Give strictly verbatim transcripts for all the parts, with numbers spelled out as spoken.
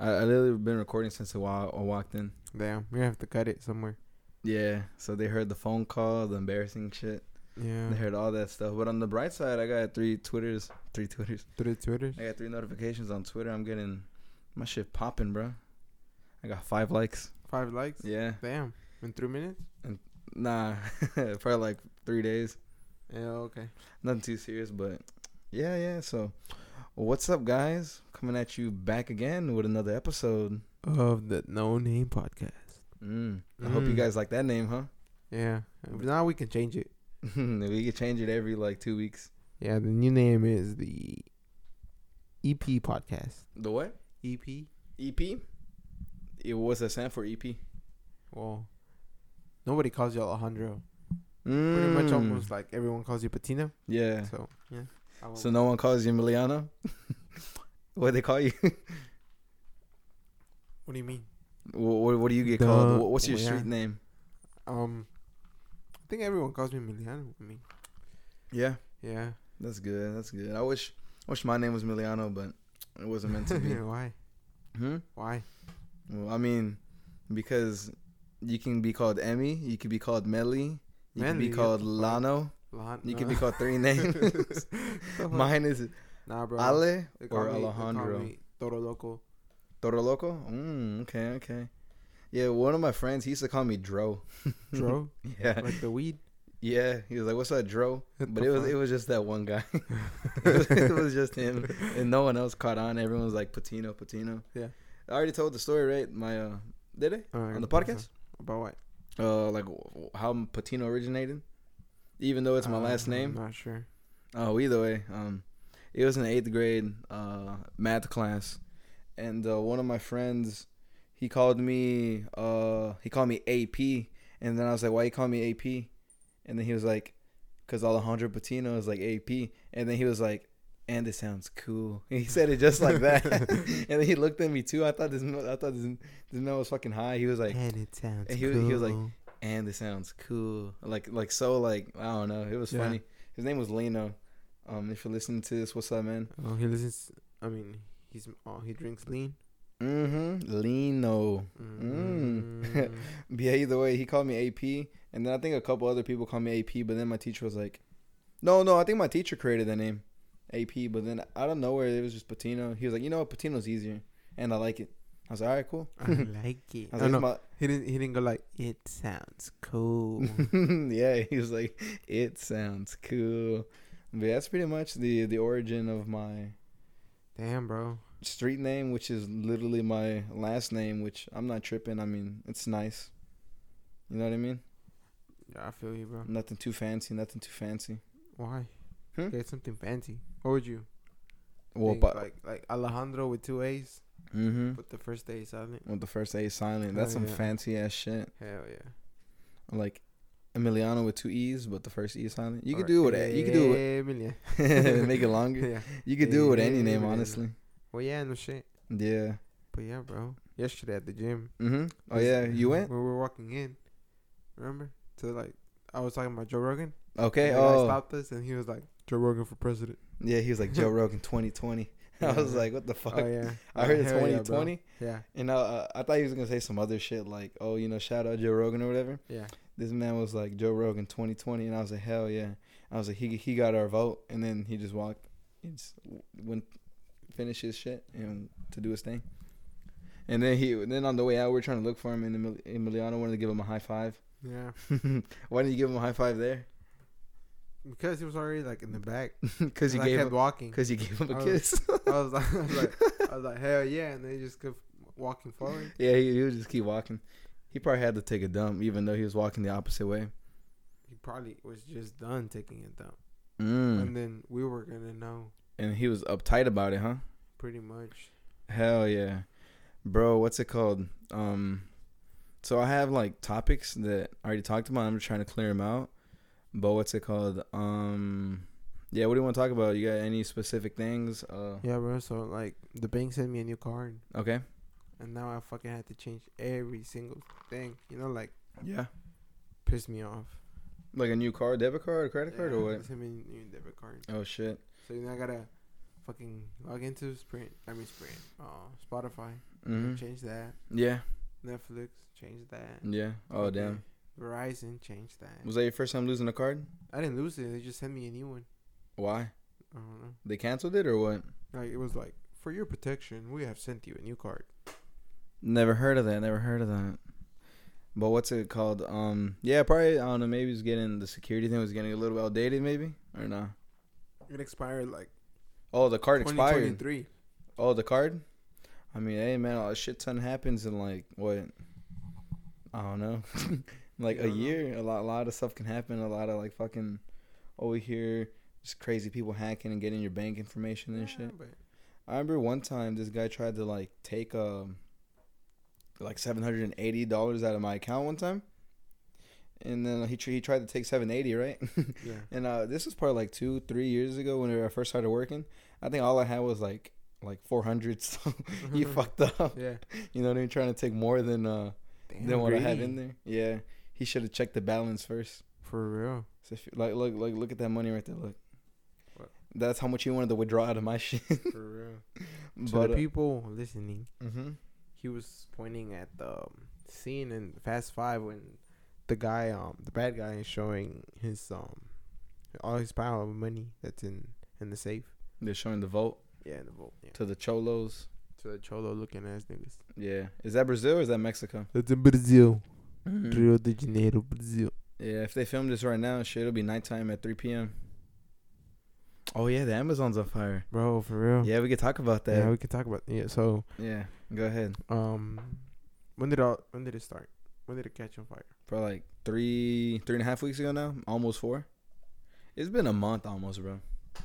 I, I literally been recording since a while. I walked in. Damn, we have to cut it somewhere. Yeah, so they heard the phone call, the embarrassing shit. Yeah. They heard all that stuff. But on the bright side, I got three Twitters. Three Twitters. Three Twitters? I got three notifications on Twitter. I'm getting my shit popping, bro. I got five likes. Five likes? Yeah. Damn. In three minutes? Nah, probably like three days. Yeah, okay. Nothing too serious, but yeah, yeah. So, what's up, guys? Coming at you back again with another episode of the No Name Podcast. Mm. I hope you Mm. guys like that name, huh? Yeah. Now we can change it. We can change it every like two weeks. Yeah, the new name is the E P Podcast. The what? E P? E P? It, what's that stand for, E P? Well, nobody calls you Alejandro. Mm. Pretty much almost like everyone calls you Patino. Yeah. So, yeah. So no one calls you Emiliano? What they call you? What do you mean? What, what, what do you get The- called? What, what's your yeah. street name? Um, I think everyone calls me Emiliano. I mean, Yeah. yeah. That's good. That's good. I wish I wish my name was Emiliano, but it wasn't meant to be. Why? Hmm? Why? Well, I mean, because you can be called Emmy, you could be called Melly, you can be Melly, called what the fuck? Lano, Lon- you no. can be called three names. Mine is Nah, bro. Ale They call or me- they call Alejandro. me Toro Loco. Toro Loco? Mm, okay, okay. Yeah, one of my friends, he used to call me Dro. Dro? Yeah. Like the weed? Yeah, he was like, "What's up, Dro?" What But the it was fuck? it was just that one guy. it, was, it was just him, and no one else caught on. Everyone was like, "Patino, Patino." Yeah. I already told the story, right? My uh, did I Alright, on the what's podcast? up? About what? Uh, like w- how Patino originated, even though it's my last Uh, name. I'm not sure. Oh, either way, um, it was in eighth grade uh math class, and uh, one of my friends, he called me uh he called me A P, and then I was like, "Why you call me A P?" And then he was like, "Cause Alejandro Patino is like A P," and then he was like, "And it sounds cool." And he said it just like that, and then he looked at me too. I thought this I thought this, this man was fucking high. He was like, And it sounds and he was- cool. he was like, "And it sounds cool," like like so like I don't know. It was Yeah. funny. His name was Lino. Um, if you're listening to this, what's up, man? oh, he listens. I mean, he's oh, he drinks lean. Mm-hmm. Lino. Mm. But yeah, either way, he called me A P, and then I think a couple other people called me A P. But then my teacher was like, "No, no, I think my teacher created the name, A P." But then out of nowhere, it was just Patino. He was like, "You know what? Patino's easier, and I like it." I was like, "All right, cool." I like it. I was Oh, like, no, "My-" he didn't. He didn't go like it sounds cool. yeah, he was like, "It sounds cool." But yeah, that's pretty much the the origin of my Damn, bro. street name, which is literally my last name, which I'm not tripping. I mean, it's nice. You know what I mean? Yeah, I feel you, bro. Nothing too fancy, nothing too fancy. Why? Hmm? Get something fancy. What would you? Well, think? but like like Alejandro with two A's, mm-hmm. but the first A is silent. With the first A silent. That's Hell some yeah. fancy ass shit. Hell yeah. Like Emiliano with two E's, but the first E is silent. You Or could do it. with- You could do Emiliano. it. Make it longer. Yeah. You could do it with any name, Emiliano. honestly. Well, yeah, no shit. Yeah. But yeah, bro. Yesterday at the gym. Mm-hmm. Oh yeah, you went? We were walking in. Remember? To like, I was talking about Joe Rogan. Okay. And the guy Oh. stopped us and he was like, Joe Rogan for president. Yeah, he was like Joe Rogan twenty twenty. I Yeah. was like, what the fuck? Oh yeah. I heard Uh, it's hell twenty yeah, bro. twenty, Yeah. and uh, I thought he was gonna say some other shit like, oh, you know, shout out Joe Rogan or whatever. Yeah. This man was like Joe Rogan twenty twenty, and I was like, hell yeah. I was like, he he got our vote, and then he just walked, he just went, finished his shit and to do his thing. And then he then on the way out, we were trying to look for him, and Emil- Emiliano wanted to give him a high five. Yeah. Why didn't you give him a high five there? Because he was already like in the back. Because you I gave kept him, walking. because you gave him a I was- kiss. I was like, I was like, I was like, hell yeah, and then he just kept walking forward. Yeah, he, he would just keep walking. He probably had to take a dump, even though he was walking the opposite way. He probably was just done taking it down, Mm. and then we were gonna know And he was uptight about it, huh? pretty much. Hell yeah. Bro, what's it called? Um, so I have like topics that I already talked about. I'm just trying to clear them out. But what's it called? Um, yeah, what do you want to talk about? You got any specific things? Uh, Yeah, bro. So like, the bank sent me a new card, okay. and now I fucking had to change every single thing. You know, like, Yeah. pissed me off. Like a new card, debit card, or credit card, or Yeah, what? they sent me a new debit card. Oh shit. So you know, I gotta fucking log into Sprint. I mean Sprint. Uh, Spotify. Mm-hmm. Change that. Yeah. Netflix. Change that. Yeah. Oh Okay. damn. Verizon. Change that. Was that your first time losing a card? I didn't lose it. They just sent me a new one. Why? I don't know. They canceled it or what? Like it was like, for your protection, we have sent you a new card. Never heard of that. Never heard of that. But what's it called? Um, yeah, probably. I don't know. Maybe it's getting the security thing was getting a little outdated, maybe or not. It expired like Oh, the card expired. twenty twenty-three. Oh, the card. I mean, hey man, a shit ton happens in like what? I don't know, like You a don't know? year. A lot, a lot of stuff can happen. A lot of like fucking over here, just crazy people hacking and getting your bank information and Yeah, shit. but I remember one time this guy tried to like take um like seven hundred and eighty dollars out of my account one time, and then he tr- he tried to take seven eighty, right? yeah. And uh, this was probably like two three years ago when I first started working. I think all I had was like like four hundred. So he fucked up. Yeah. You know what I mean? Trying to take more than uh Damn, than what I had greedy. in there. Yeah, he should have checked the balance first. For real. So if you, like look look look at that money right there. Look. What? That's how much he wanted to withdraw out of my shit. For real. But So the uh, people listening, mm-hmm. he was pointing at the um, scene in Fast Five when the guy, um, the bad guy, is showing his um, all his pile of money that's in in the safe. They're showing the vote Yeah, in the vault. Yeah. to the cholos. To the cholo looking ass niggas. Yeah, is that Brazil or is that Mexico? That's in Brazil. Mhm. Rio de Janeiro, Brazil. Yeah, if they film this right now, shit, it'll be nighttime at three p.m. Oh yeah, the Amazon's on fire. Bro, for real. Yeah, we could talk about that. Yeah, we could talk about yeah. So, Yeah, go ahead. um, when did all when did it start? When did it catch on fire? Probably like three, three and a half weeks ago now, almost four. It's been a month almost, bro.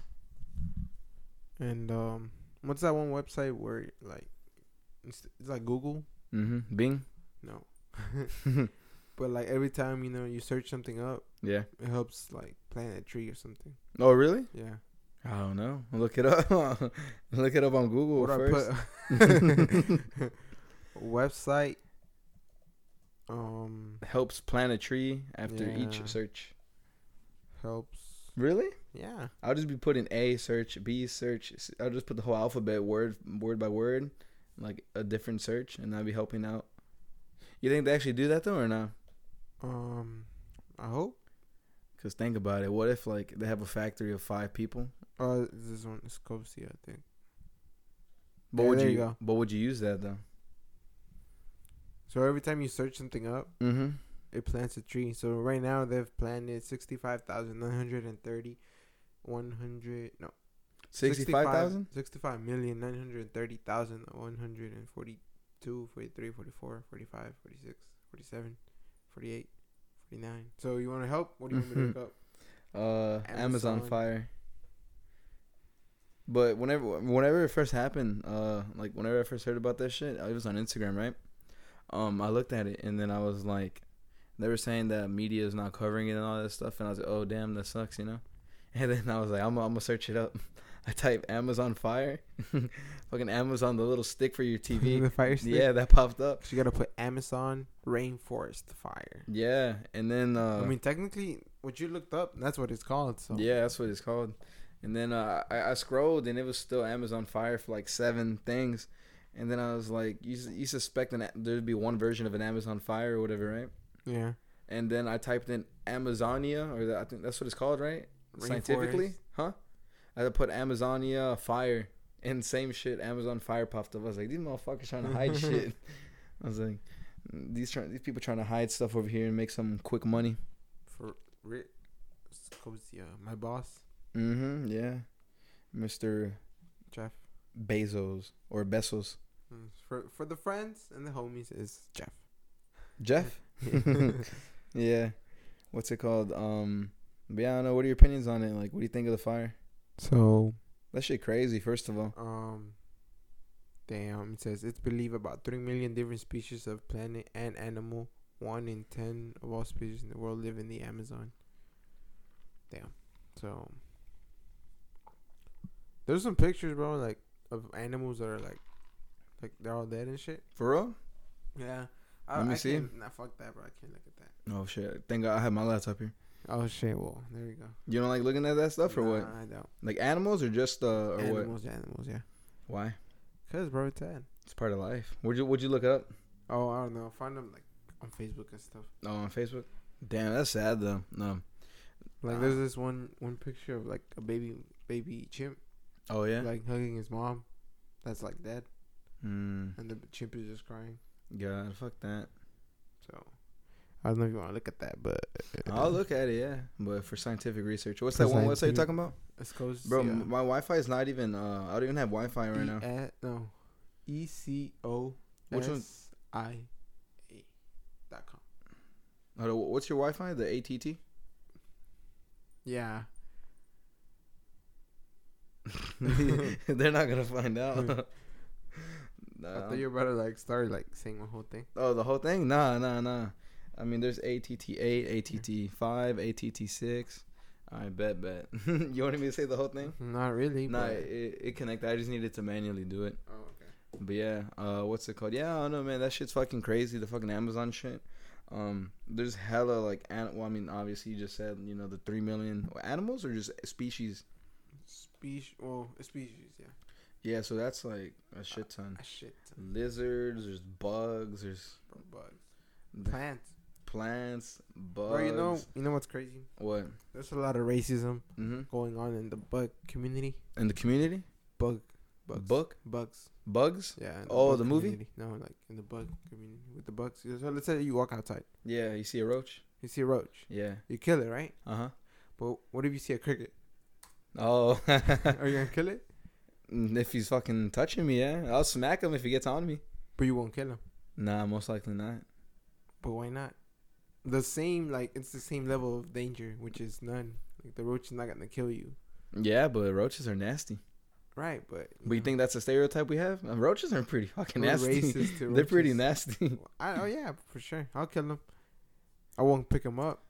And um, what's that one website where like it's, it's like Google? Mm-hmm. Bing. No, but like every time you know you search something up, Yeah. it helps like plant a tree or something. Oh really? Yeah. I don't know. Look it up. Look it up on Google What first. I put website. Um, Helps plant a tree after each Yeah. search. helps. Really? Yeah. I'll just be putting A search, B search. I'll just put the whole alphabet word word by word, like a different search, and I'll be helping out. You think they actually do that though, or not? Um, I hope. Cause think about it. What if like they have a factory of five people? Uh, this one is Scotia, I think. But Yeah, would there you? you go. But would you use that though? So every time you search something up, Mm-hmm. it plants a tree. So right now they've planted sixty-five thousand nine hundred thirty, one hundred no Sixty-five thousand. sixty-five million nine hundred thirty thousand one hundred forty-two, forty-three, forty-four, forty-five, forty-six, forty-seven, forty-eight, forty-nine. So you want to help? What do you want me to look up? Uh, Amazon. Amazon. Fire. But whenever, whenever it first happened, uh, like whenever I first heard about that shit, it was on Instagram, right? Um, I looked at it and then I was like, they were saying that media is not covering it and all that stuff, and I was like, oh damn, that sucks, you know. And then I was like, I'm, I'm gonna search it up. I type Amazon Fire, fucking Amazon, the little stick for your T V. The fire stick? Yeah, that popped up. So you gotta put Amazon rainforest fire. Yeah, and then uh, I mean, technically, what you looked up, that's what it's called. So yeah, that's what it's called. And then uh, I, I scrolled, and it was still Amazon Fire for like seven things. And then I was like, you you suspect an, there'd be one version of an Amazon Fire or whatever, right? yeah, And then I typed in Amazonia, or that, I think that's what it's called, right? Scientifically, huh? I put Amazonia Fire, and same shit, Amazon Fire popped up. I was like, these motherfuckers trying to hide shit. I was like, these trying these people trying to hide stuff over here and make some quick money. for Rick Scotia, my boss, Mm-hmm. Yeah, Mister Jeff. Bezos or Bezos. Mm, For for the friends and the homies is Jeff. Jeff. Yeah. What's it called? Um. But yeah, I don't know. What are your opinions on it? Like, what do you think of the fire? So That shit crazy. First of all. um, damn, it says it's believed about three million different species of plant and animal. One in ten of all species in the world live in the Amazon. Damn. So there's some pictures, bro, like of animals that are like, like they're all dead and shit. For real? Yeah. I, Let me I see. Can't, nah, fuck that, bro. I can't look at that. Oh shit! Thank God I have my laptop here. Oh shit! Well, there you go. You don't like looking at that stuff or nah, what? I don't. Like animals or just uh or Animals, what? animals, yeah. Why? Cause bro, it's sad. It's part of life. Would you would you look it up? Oh, I don't know. Find them like on Facebook and stuff. Oh, on Facebook. Damn, that's sad though. No. Like Uh, there's this one one picture of like a baby baby chimp Oh yeah. like hugging his mom, that's like dead, Hmm. and the chimp is just crying. God, fuck that. So I don't know if you want to look at that, but I'll look at it, yeah. But for scientific research, what's For that one website you're scientific- talking about, It's close. bro? m My Wi-Fi is not even. Uh, I don't even have Wi-Fi right now. E- no, E C O Which one? S I A dot com. Hold on, what's your Wi-Fi? The A T T. Yeah. They're not gonna find out. I Nah. thought you were about to like start like saying the whole thing. Oh, the whole thing? Nah, nah, nah. I mean, there's A T T eight, A T T five, A T T six. I bet, bet. You wanted me to say the whole thing? Not really. Nah, but... it, it connected. I just needed to manually do it. Oh, okay. But yeah, uh, what's it called? Yeah, I don't know, man. That shit's fucking crazy. The fucking Amazon shit. Um, there's hella like, an- well, I mean, obviously you just said, you know, the three million animals or just species. Species. Well, a species. Yeah. Yeah, so that's like a shit ton. A shit. Lizards, there's bugs, there's Bro, bugs. the Plants. plants, bugs. Bro, you know, you know what's crazy? What? There's a lot of racism Mm-hmm. going on in the bug community. In the community? Bug. Bugs. Book? Bugs. Bugs? Yeah. in Oh, bug the movie? community. No, like in the bug community with the bugs. So let's say you walk outside, Yeah, you see a roach? you see a roach, Yeah. you kill it, right? Uh huh. But what if you see a cricket? Oh. Are you gonna kill it? If he's fucking touching me, yeah. I'll smack him if he gets on me. But you won't kill him. Nah, most likely not. But why not? The same, like it's the same level of danger, which is none. Like the roach is not gonna kill you, Yeah, but roaches are nasty. right? But But you think that's a stereotype we have? Uh, roaches are pretty fucking we're nasty. racist to They're pretty roaches. nasty. I, oh yeah, for sure. I'll kill him. I won't pick him up.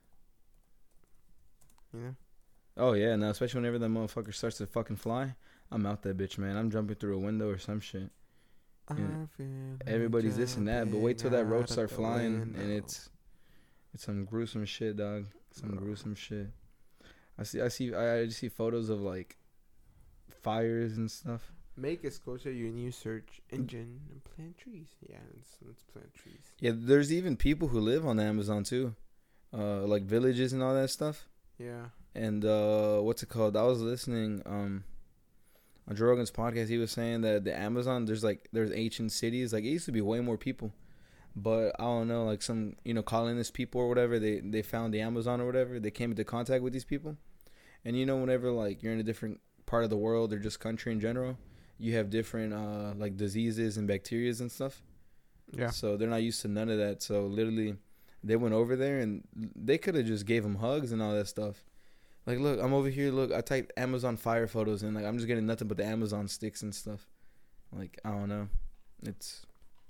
You know. Oh yeah, no, especially whenever that motherfucker starts to fucking fly, I'm out that bitch, man. I'm jumping through a window or some shit. I Yeah. feel like Everybody's this and that, but wait till that jumping roach out start the flying, and window. it's it's some gruesome shit, dog. Some Bro. gruesome shit. I see, I see, I, I just see photos of like fires and stuff. Make Scotia your new search engine and plant trees. Yeah, let's, let's plant trees. Yeah, there's even people who live on the Amazon too, uh, like villages and all that stuff. Yeah. And uh, what's it called? I was listening um, on Joe Rogan's podcast. He was saying that the Amazon, there's like there's ancient cities. Like it used to be way more people, but I don't know, like some you know colonist people or whatever. They they found the Amazon or whatever. They came into contact with these people, and you know whenever like you're in a different part of the world or just country in general, you have different uh, like diseases and bacterias and stuff. Yeah. So they're not used to none of that. So literally, they went over there and they could have just gave them hugs and all that stuff. Like, look, I'm over here. Look, I typed Amazon fire photos and like I'm just getting nothing but the Amazon sticks and stuff. Like, I don't know. It's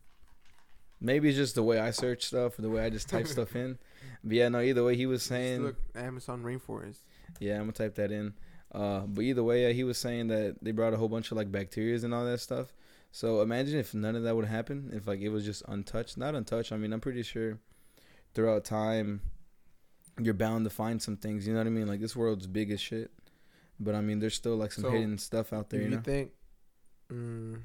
maybe it's just the way I search stuff or the way I just type stuff in. But yeah, no. Either way, he was Just saying. look, Amazon rainforest. Yeah, I'm gonna type that in. Uh, but either way, yeah, he was saying that they brought a whole bunch of like bacteria and all that stuff. So imagine if none of that would happen. If like it was just untouched, not untouched. I mean, I'm pretty sure throughout time you're bound to find some things. You know what I mean? Like this world's big as shit. But I mean, there's still like some So, hidden stuff out there. If You you know? think, mm,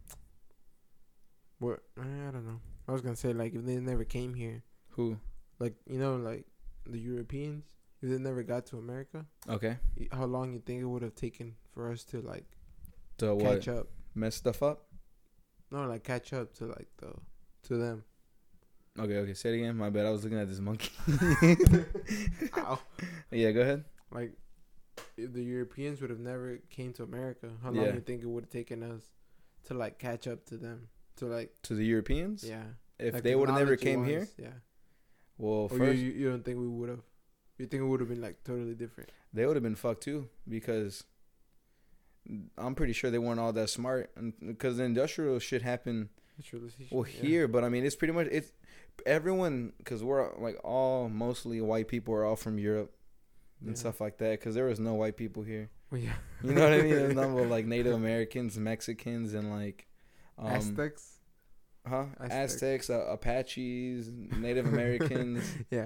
what I don't know. I was gonna say like if they never came here, Who? like you know, like the Europeans, if they never got to America, Okay. y- how long you think it would have taken for us to like To what? catch up? Mess stuff up? No, like catch up to like the to them. Okay. Okay. Say it again. My bad. I was looking at this monkey. Ow. Yeah. Go ahead. Like if the Europeans would have never came to America, how long Yeah. do you think it would have taken us to like catch up to them? To like To the Europeans. yeah. If Like, they would have never technology came here, wise, yeah. well, Or first you, you you don't think we would have? You think it would have been like totally different? they would have been fucked too because I'm pretty sure they weren't all that smart because the industrial shit happened Industrialization, well yeah. here, but I mean it's pretty much it's everyone because we're like all mostly white people are all from Europe and Yeah. stuff like that because there was no white people here. Well, yeah. You know what I mean? There's nothing but like Native Americans, Mexicans, and like um, Aztecs. huh? Aztecs. Aztecs, uh, Apaches, Native Americans. Yeah.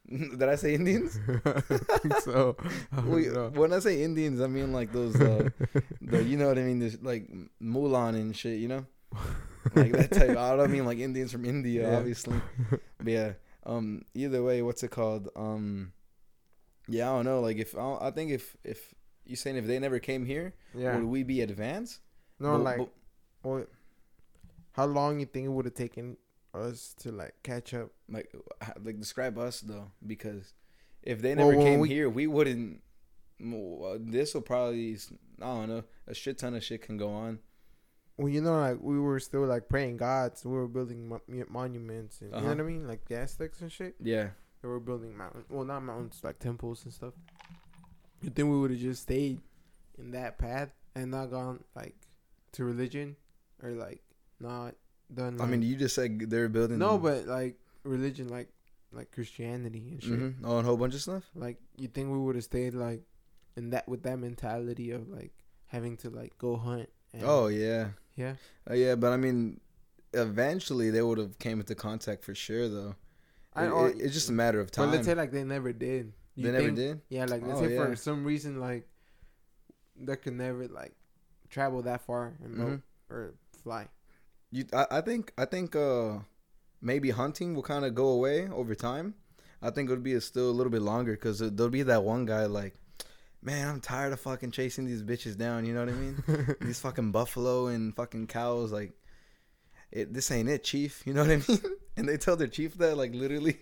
Did I say Indians? I think so. I don't Wait, know. when I say Indians, I mean like those, uh, the you know what I mean, this, like Mulan and shit, you know, like that type. I don't mean like Indians from India, Yeah. obviously. But yeah, um, either way, what's it called? Um, yeah, I don't know. Like if I, don't- I think if if you saying if they never came here, Yeah. would we be advanced? No, But- like, but- well, how long you think it would have taken us to like catch up? like h- like describe us though, because if they Well, never when came we- here, we wouldn't. Well, this will probably, I don't know, a shit ton of shit can go on. Well, you know, like we were still like praying gods. We were building mo- mu- monuments, and you Uh-huh. know what I mean, like the Aztecs and shit. Yeah. They were building mountains. Well, not mountains, like temples and stuff. You think we would have just stayed in that path and not gone like to religion, or like not done? I Like, mean, you just said they're building. no, but like religion, like like Christianity and shit. Mm-hmm. Oh, and a whole bunch of stuff. Like, you think we would have stayed like in that with that mentality of like having to like go hunt? And, Oh yeah, yeah. uh, yeah. But I mean, eventually they would have came into contact for sure, though. I, It- or, it- it's just a matter of time. But let's say like they never did. You they never think- did. Yeah, like let's Oh, say yeah. for some reason like they could never like travel that far and boat Mhm. or fly. You, I, I think, I think, uh, maybe hunting will kind of go away over time. I think it'll be a, still a little bit longer because there'll be that one guy like, man, I'm tired of fucking chasing these bitches down. You know what I mean? These fucking buffalo and fucking cows, like, it. This ain't it, chief. You know what I mean? And they tell their chief that, like, literally,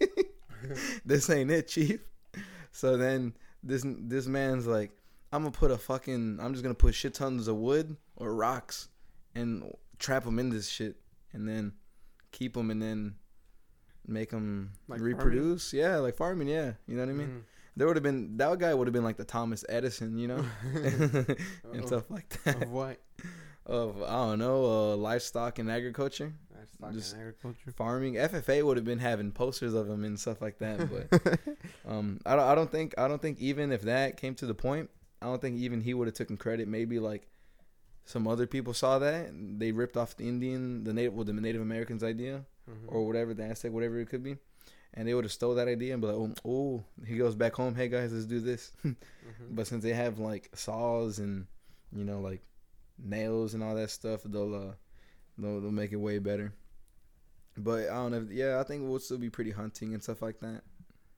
this ain't it, chief. So then this this man's like, I'm gonna put a fucking, I'm just gonna put shit tons of wood or rocks and trap them in this shit, and then keep them, and then make them Like reproduce. Yeah, like farming. Yeah, you know what I mean? Mm. There would have been that guy would have been like the Thomas Edison, you know, and Of- stuff like that. Of what? Of I don't know, uh, livestock and agriculture, Livestock Just- and agriculture. farming. F F A would have been having posters of him and stuff like that. But um, I don't, I don't think, I don't think even if that came to the point, I don't think even he would have taken credit. Maybe like some other people saw that and they ripped off the Indian, the native, well, the Native Americans' idea Mhm. or whatever, the Aztec, whatever it could be. And they would have stole that idea and be like, oh, oh, he goes back home. Hey guys, let's do this. Mhm. But since they have like saws and, you know, like nails and all that stuff, they'll uh, they'll, they'll make it way better. But I don't know. Yeah, I think we'll still be pretty hunting and stuff like that.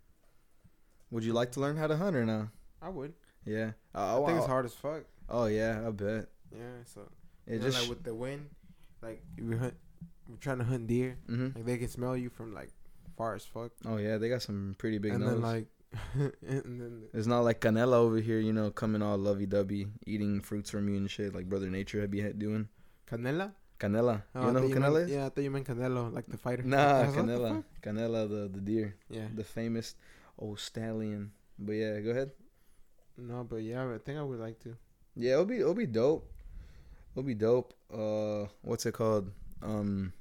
Would you like to learn how to hunt or no? I would. Yeah. I, I think it's hard as fuck. Oh yeah, I bet. Yeah, so It you know, just. like with the wind, like if we hunt, we're trying to hunt deer. hmm Like they can smell you from like far as fuck, Oh yeah, they got some pretty big and nose. then like, and then It's not like Canela over here, you know, coming all lovey-dovey, eating fruits from you and shit, like Brother Nature had be had- doing. Canela. Canela. Oh, You I know thought who meant- Canela is? Yeah, I thought you meant Canelo, like the fighter. Nah, I was like, what the Canela. fuck? Canela, the, the deer. Yeah. The famous old stallion. But yeah, go ahead. No, but yeah, I think I would like to. Yeah, it'll be it'll be dope. It'll be dope. Uh, what's it called? Um,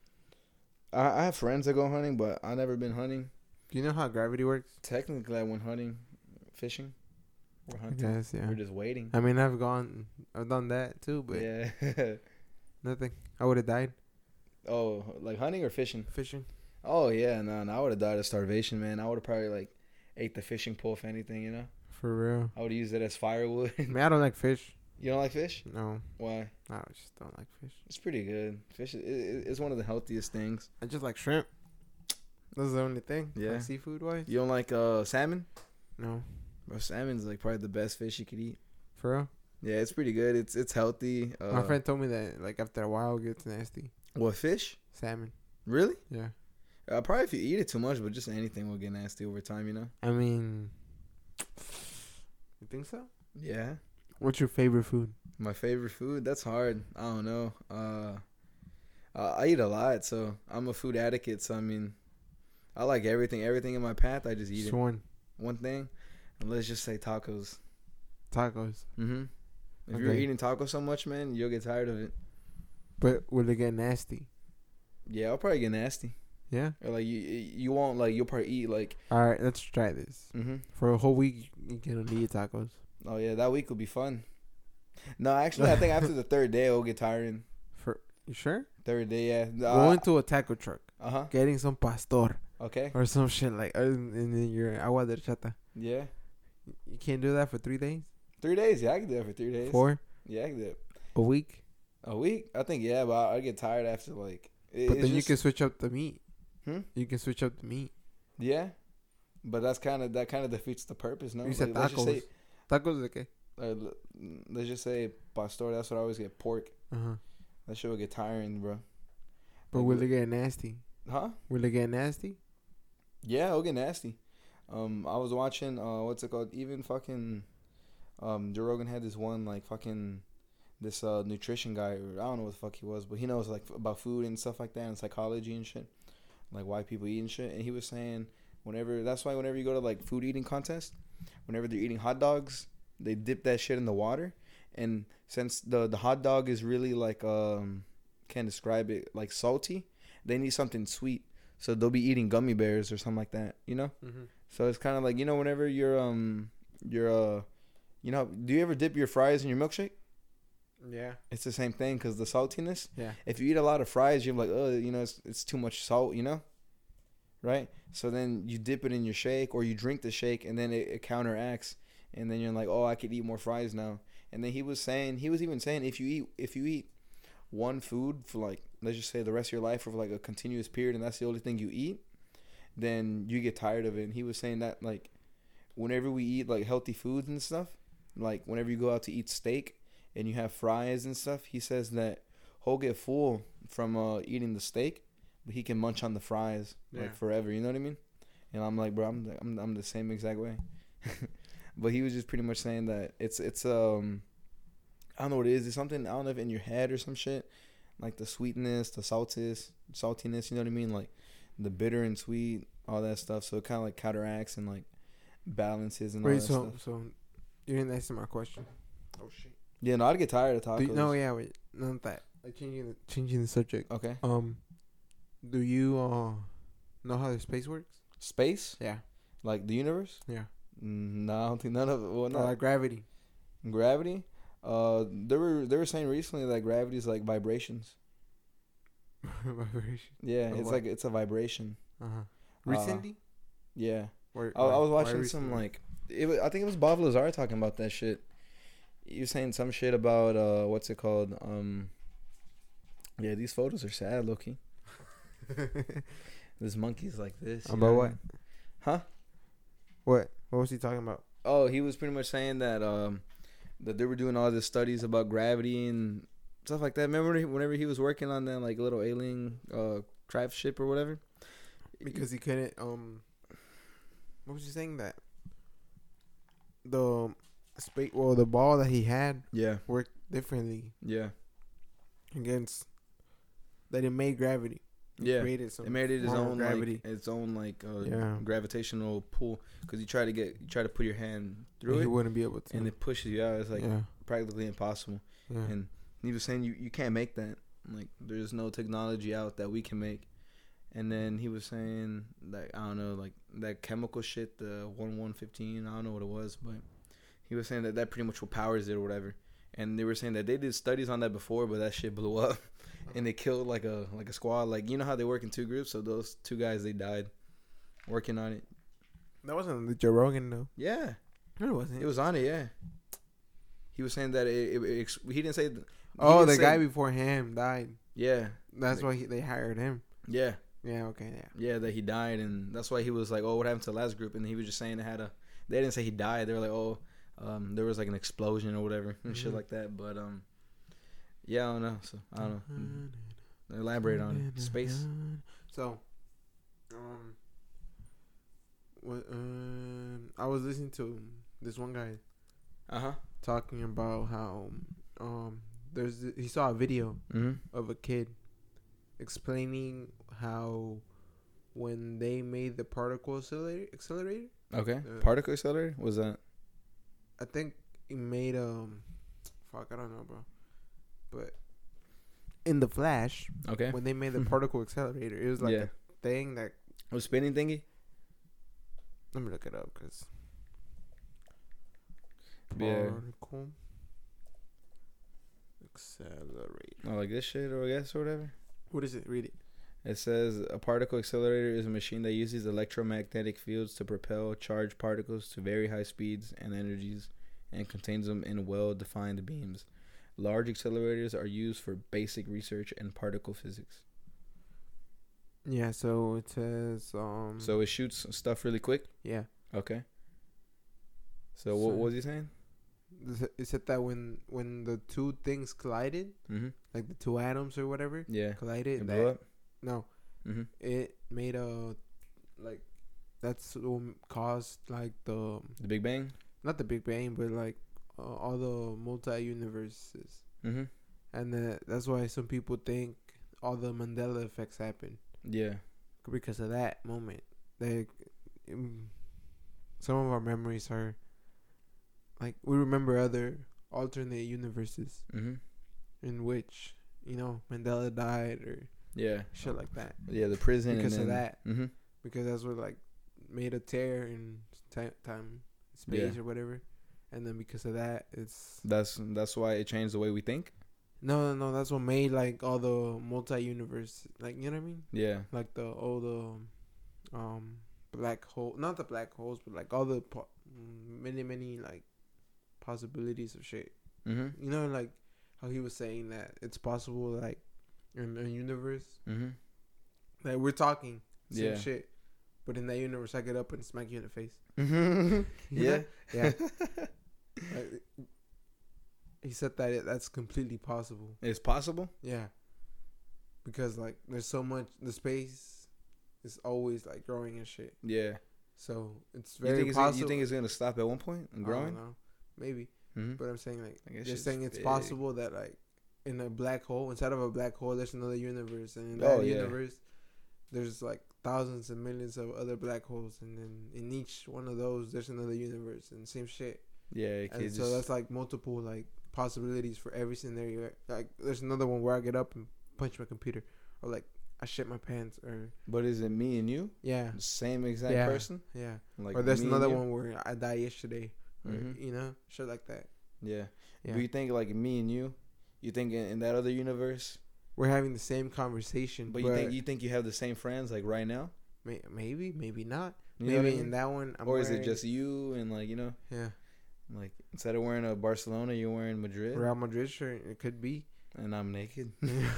I I have friends that go hunting, but I never been hunting. Do you know how gravity works? Technically, I went hunting, fishing. We're hunting. Yes, yeah. We're just waiting. I mean, I've gone, I've done that too, but Yeah. nothing. I would have died Oh, like hunting or fishing? fishing. Oh yeah, no, no I would have died of starvation, man. I would have probably like ate the fishing pole if anything, you know. For real. I would use it as firewood. I mean, I don't like fish. You don't like fish? No, Why? I just don't like fish. It's pretty good. Fish is it, it's one of the healthiest things. I just like shrimp. That's the only thing. Yeah. Like seafood wise. You don't like uh salmon? No. Bro, salmon's like probably the best fish you could eat. For real. Yeah, it's pretty good. It's it's healthy. Uh, My friend told me that like after a while it gets nasty. What fish? Salmon. Really? Yeah. Uh, probably if you eat it too much, but just anything will get nasty over time, you know. I mean, you think so? Yeah. What's your favorite food? My favorite food? That's hard. I don't know. Uh, uh, I eat a lot, so I'm a food addict. So I mean, I like everything. Everything in my path, I just eat Just it. one. One thing, and let's just say tacos. Tacos. Mm-hmm. If you're Okay. eating tacos so much, man, you'll get tired of it. But will it get nasty? Yeah, I'll probably get nasty. Yeah. Or like you, you won't like you'll probably eat like. All right, let's try this. Mm-hmm. For a whole week, you can only eat tacos. Oh yeah, that week will be fun. No, actually, I think after the third day it'll get tiring. For you sure? Third day, yeah. Going to a taco truck, Uh huh. getting some pastor, Okay. or some shit like, uh, and then your agua de horchata. Yeah. You can't do that for three days, Three days. Yeah, I can do it for three days. four, Yeah, I can do it. a week. A week? I think yeah, but I, I get tired after like. It, But it's then you just- can switch up the meat. Hmm? You can switch up the meat. Yeah. But that's kind of that kind of defeats the purpose, no? You said Like, let's just tacos. say, Tacos de qué? uh, l- let's just say pastor. That's what I always get. Pork. Uh huh. That shit will get tiring, bro. But Like, will it get nasty? Huh? Will it get nasty? Yeah, it'll get nasty. Um, I was watching. Uh, what's it called? Even fucking. Um, Joe Rogan had this one like fucking. This uh nutrition guy, or I don't know what the fuck he was, but he knows like about food and stuff like that and psychology and shit, like why people eat and shit. And he was saying whenever that's why whenever you go to like food eating contest, whenever they're eating hot dogs, they dip that shit in the water, and since the the hot dog is really like um can't describe it like salty, they need something sweet, so they'll be eating gummy bears or something like that, you know. Mm-hmm. So it's kind of like, you know, whenever you're um you're uh you know, do you ever dip your fries in your milkshake? Yeah. It's the same thing because the saltiness. Yeah. If you eat a lot of fries, you're like, oh, you know, it's, it's too much salt, you know? Right? So then you dip it in your shake or you drink the shake and then it, it counteracts. And then you're like, oh, I could eat more fries now. And then he was saying, he was even saying if you eat, if you eat one food for like, let's just say the rest of your life for like a continuous period and that's the only thing you eat, then you get tired of it. And he was saying that like whenever we eat like healthy foods and stuff, like whenever you go out to eat steak, and you have fries and stuff, he says that he'll get full from uh, eating the steak, but he can munch on the fries Yeah. like forever. You know what I mean? And I'm like, bro, I'm the, I'm, I'm the same exact way. But he was just pretty much saying that it's it's um I don't know what it is. It's something I don't know if in your head or some shit, like the sweetness, the saltiness, saltiness. You know what I mean? Like the bitter and sweet, all that stuff. So it kind of like counteracts and like balances and all Wait, that so stuff. so you didn't answer my question. Oh shit. Yeah, no, I'd get tired of tacos. Do you, no, yeah, wait, not that. Like changing the changing the subject. Okay. Um, do you uh know how the space works? Space? Yeah. Like the universe? Yeah. Mm, No, I don't think none of it. Well, Or not like gravity. gravity. Uh, they were they were saying recently that gravity is like vibrations. Vibration. Yeah, Of it's what? like it's a vibration. Uh huh. Recently. Yeah, Or, I, I was why watching some recently? like it. Was, I think it was Bob Lazar talking about that shit. He was saying some shit about uh, what's it called? Um, yeah, these photos are sad, Loki. This monkey's like this. you About know what? I mean? Huh? What? What was he talking about? Oh, he was pretty much saying that um that they were doing all these studies about gravity and stuff like that. Remember he- whenever he was working on that like little alien uh craft ship or whatever? Because he couldn't. Um. What was he saying that? The space. Well, the ball that he had Yeah, worked differently yeah, against. That it made gravity. It yeah. Created some It made it its form of own gravity. like its own like uh, Yeah. gravitational pull because you try to get you try to put your hand through he it wouldn't be able to. and it pushes you out. It's like yeah. practically impossible. Yeah. And he was saying you you can't make that. Like there's no technology out that we can make. And then he was saying that I don't know, like that chemical shit, the one one fifteen. I don't know what it was, but he was saying that that pretty much what powers it or whatever. And they were saying that they did studies on that before, but that shit blew up, and they killed like a like a squad. Like you know how they work in two groups, so those two guys they died working on it. That wasn't the Joe Rogan though. Yeah, No, it wasn't. it was on it. Yeah, he was saying that it. it, it ex- he didn't say. th- he Oh, didn't the say- guy before him died. Yeah, That's Like- why he, they hired him. yeah. Yeah. Okay. Yeah. Yeah, that he died, and that's why he was like, "Oh, what happened to the last group?" And he was just saying it had a. They didn't say he died. They were like, "Oh, um, there was like an explosion or whatever and shit Mhm. like that." But um, yeah, I don't know. So I don't know. Elaborate on it. Space. So, um, what? Um, I was listening to this one guy Uh huh. talking about how um there's th- he saw a video Mhm. of a kid explaining how when they made the particle accelerator accelerator Okay. Uh, Particle accelerator was that? I think it made um fuck I don't know bro but in the Flash Okay. when they made the particle accelerator it was like Yeah. a thing that Was spinning thingy? let me look it up because Yeah. particle accelerator Oh, like this shit or I guess or whatever. what is it read it It says a particle accelerator is a machine that uses electromagnetic fields to propel charged particles to very high speeds and energies and contains them in well-defined beams. Large accelerators are used for basic research and particle physics. Yeah, so it says um So it shoots stuff really quick? yeah. Okay. So, what, So- what was he saying? It said that when when the two things collided, Mm-hmm. like the two atoms or whatever Yeah. collided, It that, blew up? no, Mm-hmm. it made a like that's what caused like the The Big Bang? not the Big Bang, but like uh, all the multi universes, Mm-hmm. and uh, that's why some people think all the Mandela effects happen Yeah. because of that moment. Like um, some of our memories are like we remember other alternate universes Mm-hmm. in which you know Mandela died or Yeah. shit like that Yeah, the prison. because and of then, that. Mm-hmm. Because that's what like made a tear in ti- time, space Yeah. or whatever, and then because of that, it's That's that's why it changed the way we think. no, no, no. That's what made like all the multi-universe, like you know what I mean, Yeah. like the all the um black hole, not the black holes, but like all the po- many, many like possibilities of shit. Mm-hmm. You know, like how he was saying that it's possible, like in a universe Mm-hmm. that we're talking same Yeah. shit, but in that universe, I get up and smack you in the face. Mm-hmm. You Yeah. know? Yeah. Like, he said that it, that's completely possible. It's possible. Yeah. Because like there's so much the space is always like growing and shit. Yeah. So it's You very think it's possible. you think it's gonna stop at one point and I don't growing? know. Maybe. Mm-hmm. But I'm saying like I guess they're it's saying it's big. possible that like in a black hole, inside of a black hole there's another universe, and in that Oh, yeah. universe there's like thousands and millions of other black holes, and then in each one of those there's another universe and same shit. Yeah. It And could so just, that's like multiple like possibilities for every scenario. Like there's another one where I get up and punch my computer, or like I shit my pants, or but is it me and you? yeah, The same exact Yeah. person? yeah. Like Or there's me and another you? one where I died yesterday, or Mhm. you know, shit like that. Yeah. Yeah, Do you think like me and you? You think in, in that other universe? we're having the same conversation, But but, you think you think you have the same friends like right now? may- maybe, maybe not. You know what I maybe mean? in that one, I'm or is it wearing- just you and like you know, yeah, like instead of wearing a Barcelona, you're wearing Madrid, Real Madrid shirt? It could be. and I'm naked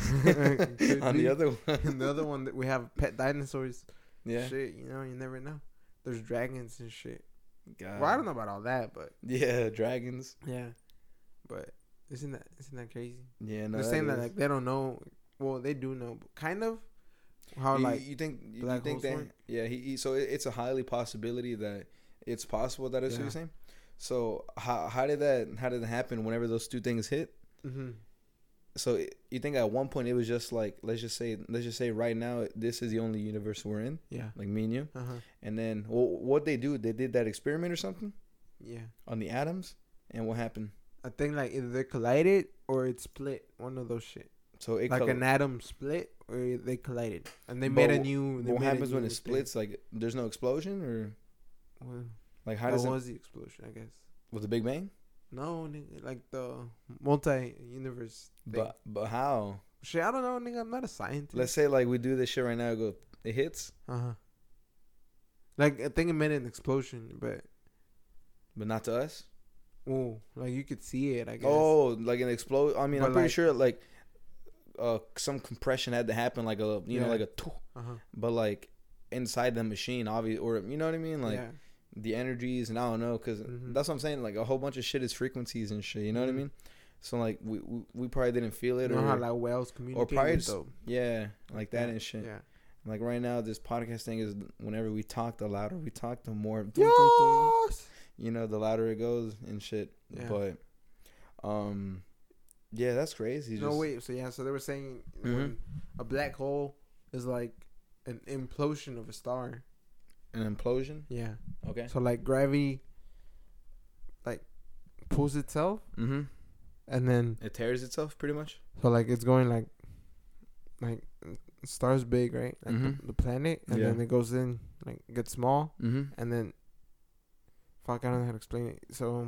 Could on be. the other one. And the other one that we have pet dinosaurs. Yeah. Shit, you know, you never know. There's dragons and shit. God. Well, I don't know about all that, but Yeah, dragons. yeah. But isn't that isn't that crazy? Yeah, no. They're saying that is- like they don't know. Well, they do know, but kind of. How you, like you think you black think holes that work? yeah he, he so it, it's a highly possibility that it's possible that it's what Yeah. you're saying. So how how did that how did it happen whenever those two things hit? hmm So it- you think at one point it was just like let's just say let's just say right now this is the only universe we're in, yeah, like me and you, uh huh, and then well, what they do they did that experiment or something yeah. on the atoms, and what happened? I think like either they collided or it split. One of those shit. So it Like col- an atom split or they collided, and they But made a wh- new. They what made a happens when new it splits? Like there's no explosion or Thing. Well, like how that does it was the explosion, I guess. with the Big Bang? No, nigga, like the multi-universe thing. But but how? Shit, I don't know, nigga. I'm not a scientist. Let's say like we do this shit right now. Go it hits, Uh huh. Like I think it made an explosion, but but not to us. oh, like you could see it. I guess. Oh, like an explode. I mean, But I'm pretty like- sure like uh some compression had to happen, like a you know Yeah. like a, two, Uh huh. but like inside the machine, obviously, or you know what I mean, like yeah. the energies and I don't know, because Mhm. that's what I'm saying. Like a whole bunch of shit is frequencies and shit. You know what I Mhm. mean? So like we we, we probably didn't feel it, You know or how like whales communicate. probably with just- the- yeah, like that yeah, and shit. Yeah. Like right now, this podcast thing is whenever we talk, the louder we talk, the more. dum, dum, dum, Yes. you know, the louder it goes and shit. Yeah. But, um, yeah, that's crazy. No just, wait. So yeah. So they were saying Mhm. when a black hole is like an implosion of a star. An implosion. Yeah. Okay. So like gravity, like pulls itself, Mm-hmm. and then It tears itself pretty much. so like it's going like, like star's big, right? Like Mhm. the, the planet, and Yeah. then it goes in like gets small, Mm-hmm. and then fuck, I don't know how to explain it. So,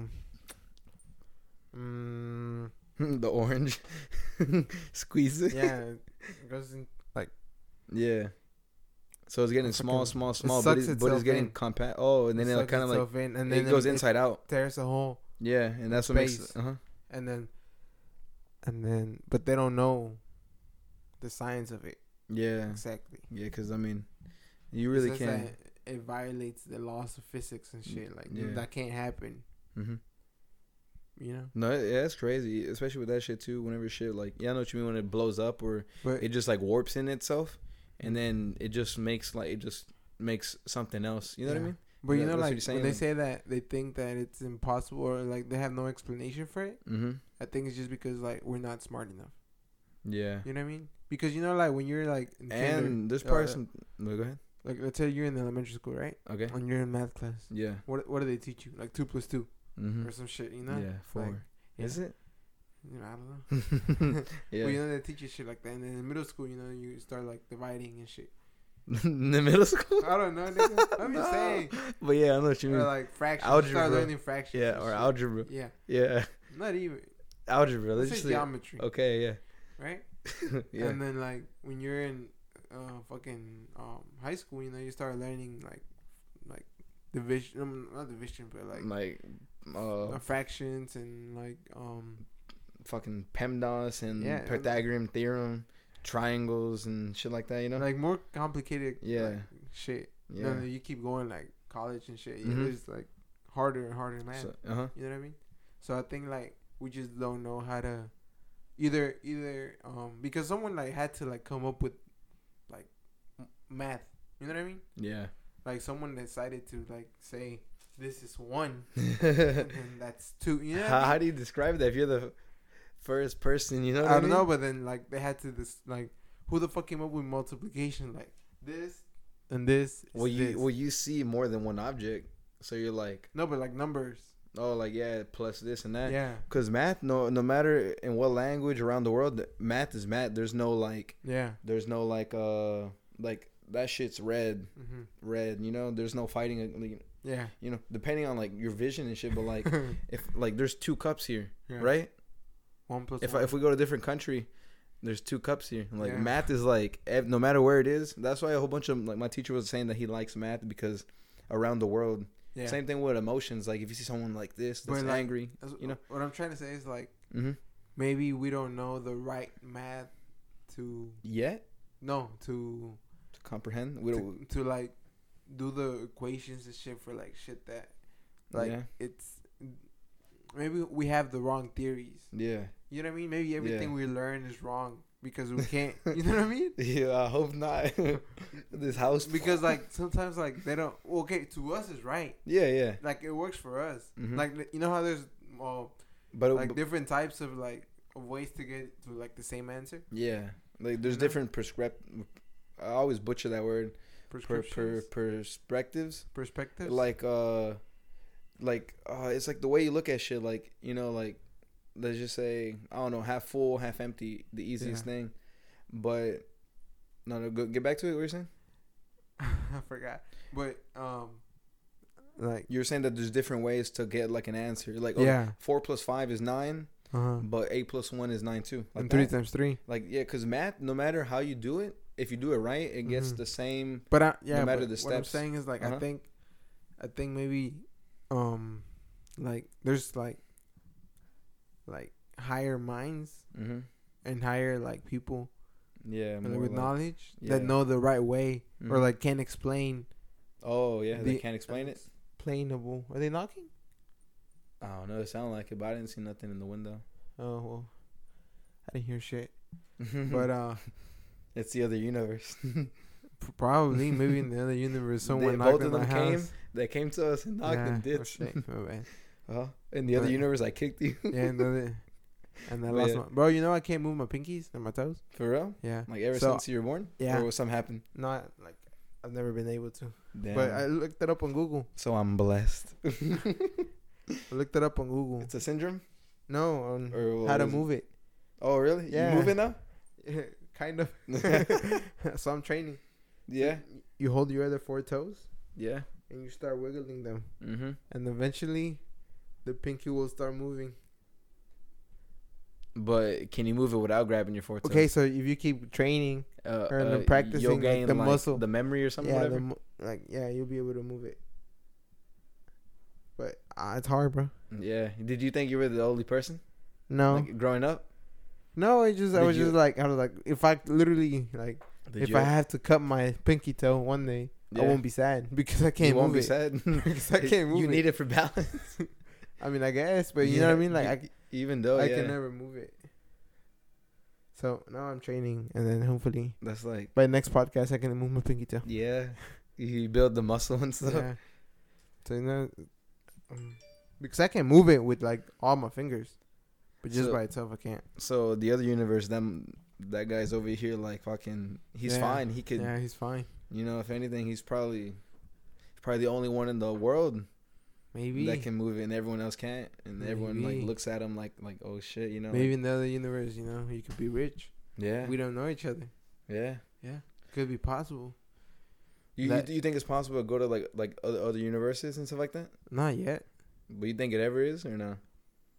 um, the orange. Squeeze it. yeah, it goes in like Yeah. So it's getting small, Fucking- small, it small, but sucks it's, but it's itself getting in. compact. Oh, and then It it, like sucks kind of like itself in, and then it goes it inside out. tears a hole, Yeah, and that's what makes. space. Uh huh. and then, and then, but they don't know the science of it Yeah. exactly. Yeah, because I mean, you It really says can't. that it violates the laws of physics and shit. Like Yeah. that can't happen. Mm-hmm. You know. No, yeah, it's crazy, especially with that shit too. Whenever shit like, yeah, I know what you mean when it blows up or But it just like warps in itself, and then it just makes like it just makes something else. You know what I Yeah. mean? But you That- know, that's what like you're saying, when they like- say that they think that it's impossible or like they have no explanation for it, Mm-hmm. I think it's just because like we're not smart enough. Yeah. You know what I mean? Because you know, like when you're like in kinder- And this uh, person, no, go ahead. like let's say you're in elementary school, right? Okay. And you're in math class. Yeah. What what do they teach you? Like two plus two Mm-hmm. or some shit, you know? Yeah. Four. Like, Is it? You know, I don't know. Yeah. But you know they teach you shit like that, and then in middle school, you know, you start like dividing and shit. In the middle school. I don't know, nigga. I'm just No. saying. But yeah, I know what you Or mean. like fractions. Algebra. Start learning fractions. Yeah, and or shit. algebra. Yeah. Yeah. Not even. Algebra. Let's Let's say just say, geometry. okay. Yeah. Right? Yeah. And then like when you're in uh fucking um high school, you know, you start learning like like division, um, not division, but like Like, uh, uh, fractions and like um fucking PEMDAS and Yeah. Pythagorean theorem, triangles and shit like that. You know. like more complicated Yeah. like, shit. yeah. No, no, you keep going like college and shit. Mhm. It's like harder and harder, man. So, uh huh. You know what I mean? So I think like we just don't know how to either either um because someone like had to like come up with like m- math. You know what I mean? Yeah. Like someone decided to like say this is one and then that's two. You know? What how, I, mean? how do you describe that if you're the first person? You know. What I I, don't mean? know, but then like they had to this like who the fuck came up with multiplication like this and this? is Well, you this. well you see more than one object, so you're like, no, but like numbers. oh, like yeah, plus this and that. Yeah, Cause math, no, no matter in what language around the world, math is math. There's no like, yeah. there's no like, uh, like that shit's red, hmm red. You know, there's no fighting. Like, Yeah. you know, depending on like your vision and shit. But like, if like there's two cups here, Yeah. right? One plus If one. I, if we go to a different country, there's two cups here. Like Yeah. math is like ev- no matter where it is. That's why a whole bunch of like my teacher was saying that he likes math because around the world. yeah. Same thing with emotions. Like if you see someone like this that's But, like, angry, That's- you know. what I'm trying to say is like Mm-hmm. maybe we don't know the right math to Yet no to to comprehend, we don't. to, to like do the equations and shit for like shit that like Yeah. it's maybe we have the wrong theories. Yeah. You know what I mean? Maybe everything Yeah. we learn is wrong because we can't. You know what I mean? Yeah, I hope not. This house. Because like sometimes like they don't. Well, okay, to us is right. Yeah, yeah. Like it works for us. Mhm. Like you know how there's uh, But, like but different types of like of ways to get to like the same answer. yeah, like there's You know? different prescript. I always butcher that word. Per per Prescriptions, perspectives. perspectives. Like uh, like uh, it's like the way you look at shit. Like you know, like let's just say I don't know, half full, half empty, the easiest Yeah. thing. But no, no, go, get back to it. What you're saying? I forgot, but um, like You're saying that there's different ways to get like an answer. Like oh, yeah, four plus five is nine, uh huh. but eight plus one is nine too. Like And three that. times three. Like yeah, because math, no matter how you do it, if you do it right, it gets Mhm. the same. But I, yeah, matter but the what I'm steps. saying is like Uh-huh. I think, I think maybe, um, like there's like, like higher minds Mm-hmm. and higher like people Yeah, like, more with like- knowledge yeah. that know the right way or Mhm. like can explain. Oh yeah, they the- can't explain it. Explainable. Are they knocking? I don't know. It sounded like it, but I didn't see nothing in the window. Oh well, I didn't hear shit. But uh, it's the other universe. p- probably maybe in the other universe someone They- knocked both on of the them came, house. They came to us and knocked Yeah, and oh dipped. shit, my bad. Uh-huh. In the other But- universe, I kicked you. Yeah, and then and I But lost yeah. my bro. You know I can't move my pinkies and my toes. For real? Yeah, Like ever So- since you were born? yeah. Or was something happened? not like I've never been able to. Damn. But I looked it up on Google. so I'm blessed. I looked it up on Google. It's a syndrome? No, on Or what how to was it? move it. Oh, really? Yeah. You moving now? Kind of. So I'm training. Yeah. You hold your other four toes Yeah. and you start wiggling them, Mm-hmm. and eventually, the pinky will start moving. But can you move it without grabbing your four toes? Okay, so if you keep training Uh, Or uh, then practicing, you'll like, gain the like, muscle. the memory or something. Yeah, whatever. the mo- like yeah, you'll be able to move it. But uh, it's hard, bro. Yeah. Did you think you were the only person? No, Like growing up? no. It just I Did was you- just like I was like if I literally like Did if you I have to cut my pinky toe one day, Yeah. I won't be sad because I can't you won't move be it. sad. Because I can't move You it. need it for balance. I mean, I guess, but you know what I mean. Like I, Even though I yeah, can never move it. So now I'm training, and then hopefully that's like by next podcast I can move my pinky toe. yeah, you build the muscle and stuff. Yeah. So you know, um, because I can move it with like all my fingers, but just So- by itself I can't. So the other universe, them that guy's over here like fucking. He's Yeah. fine. He could, Yeah, he's fine. you know, if anything, he's probably, probably the only one in the world Maybe. that can move it, and everyone else can't, and everyone like Maybe. looks at him like like oh shit, you know. Maybe like, in the other universe, you know, you could be rich. yeah, We don't know each other. yeah. Yeah, could be possible. You That- you, you think it's possible to go to like like other other universes and stuff like that? Not yet. But you think it ever is or no?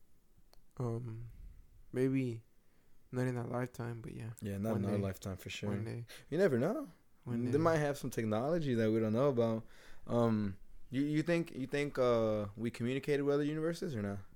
Um, maybe not in our lifetime, but yeah, Yeah, not One in our day. lifetime for sure. one day. You never know. One day. They might have some technology that we don't know about. Um, you you think you think uh we communicated with other universes or not?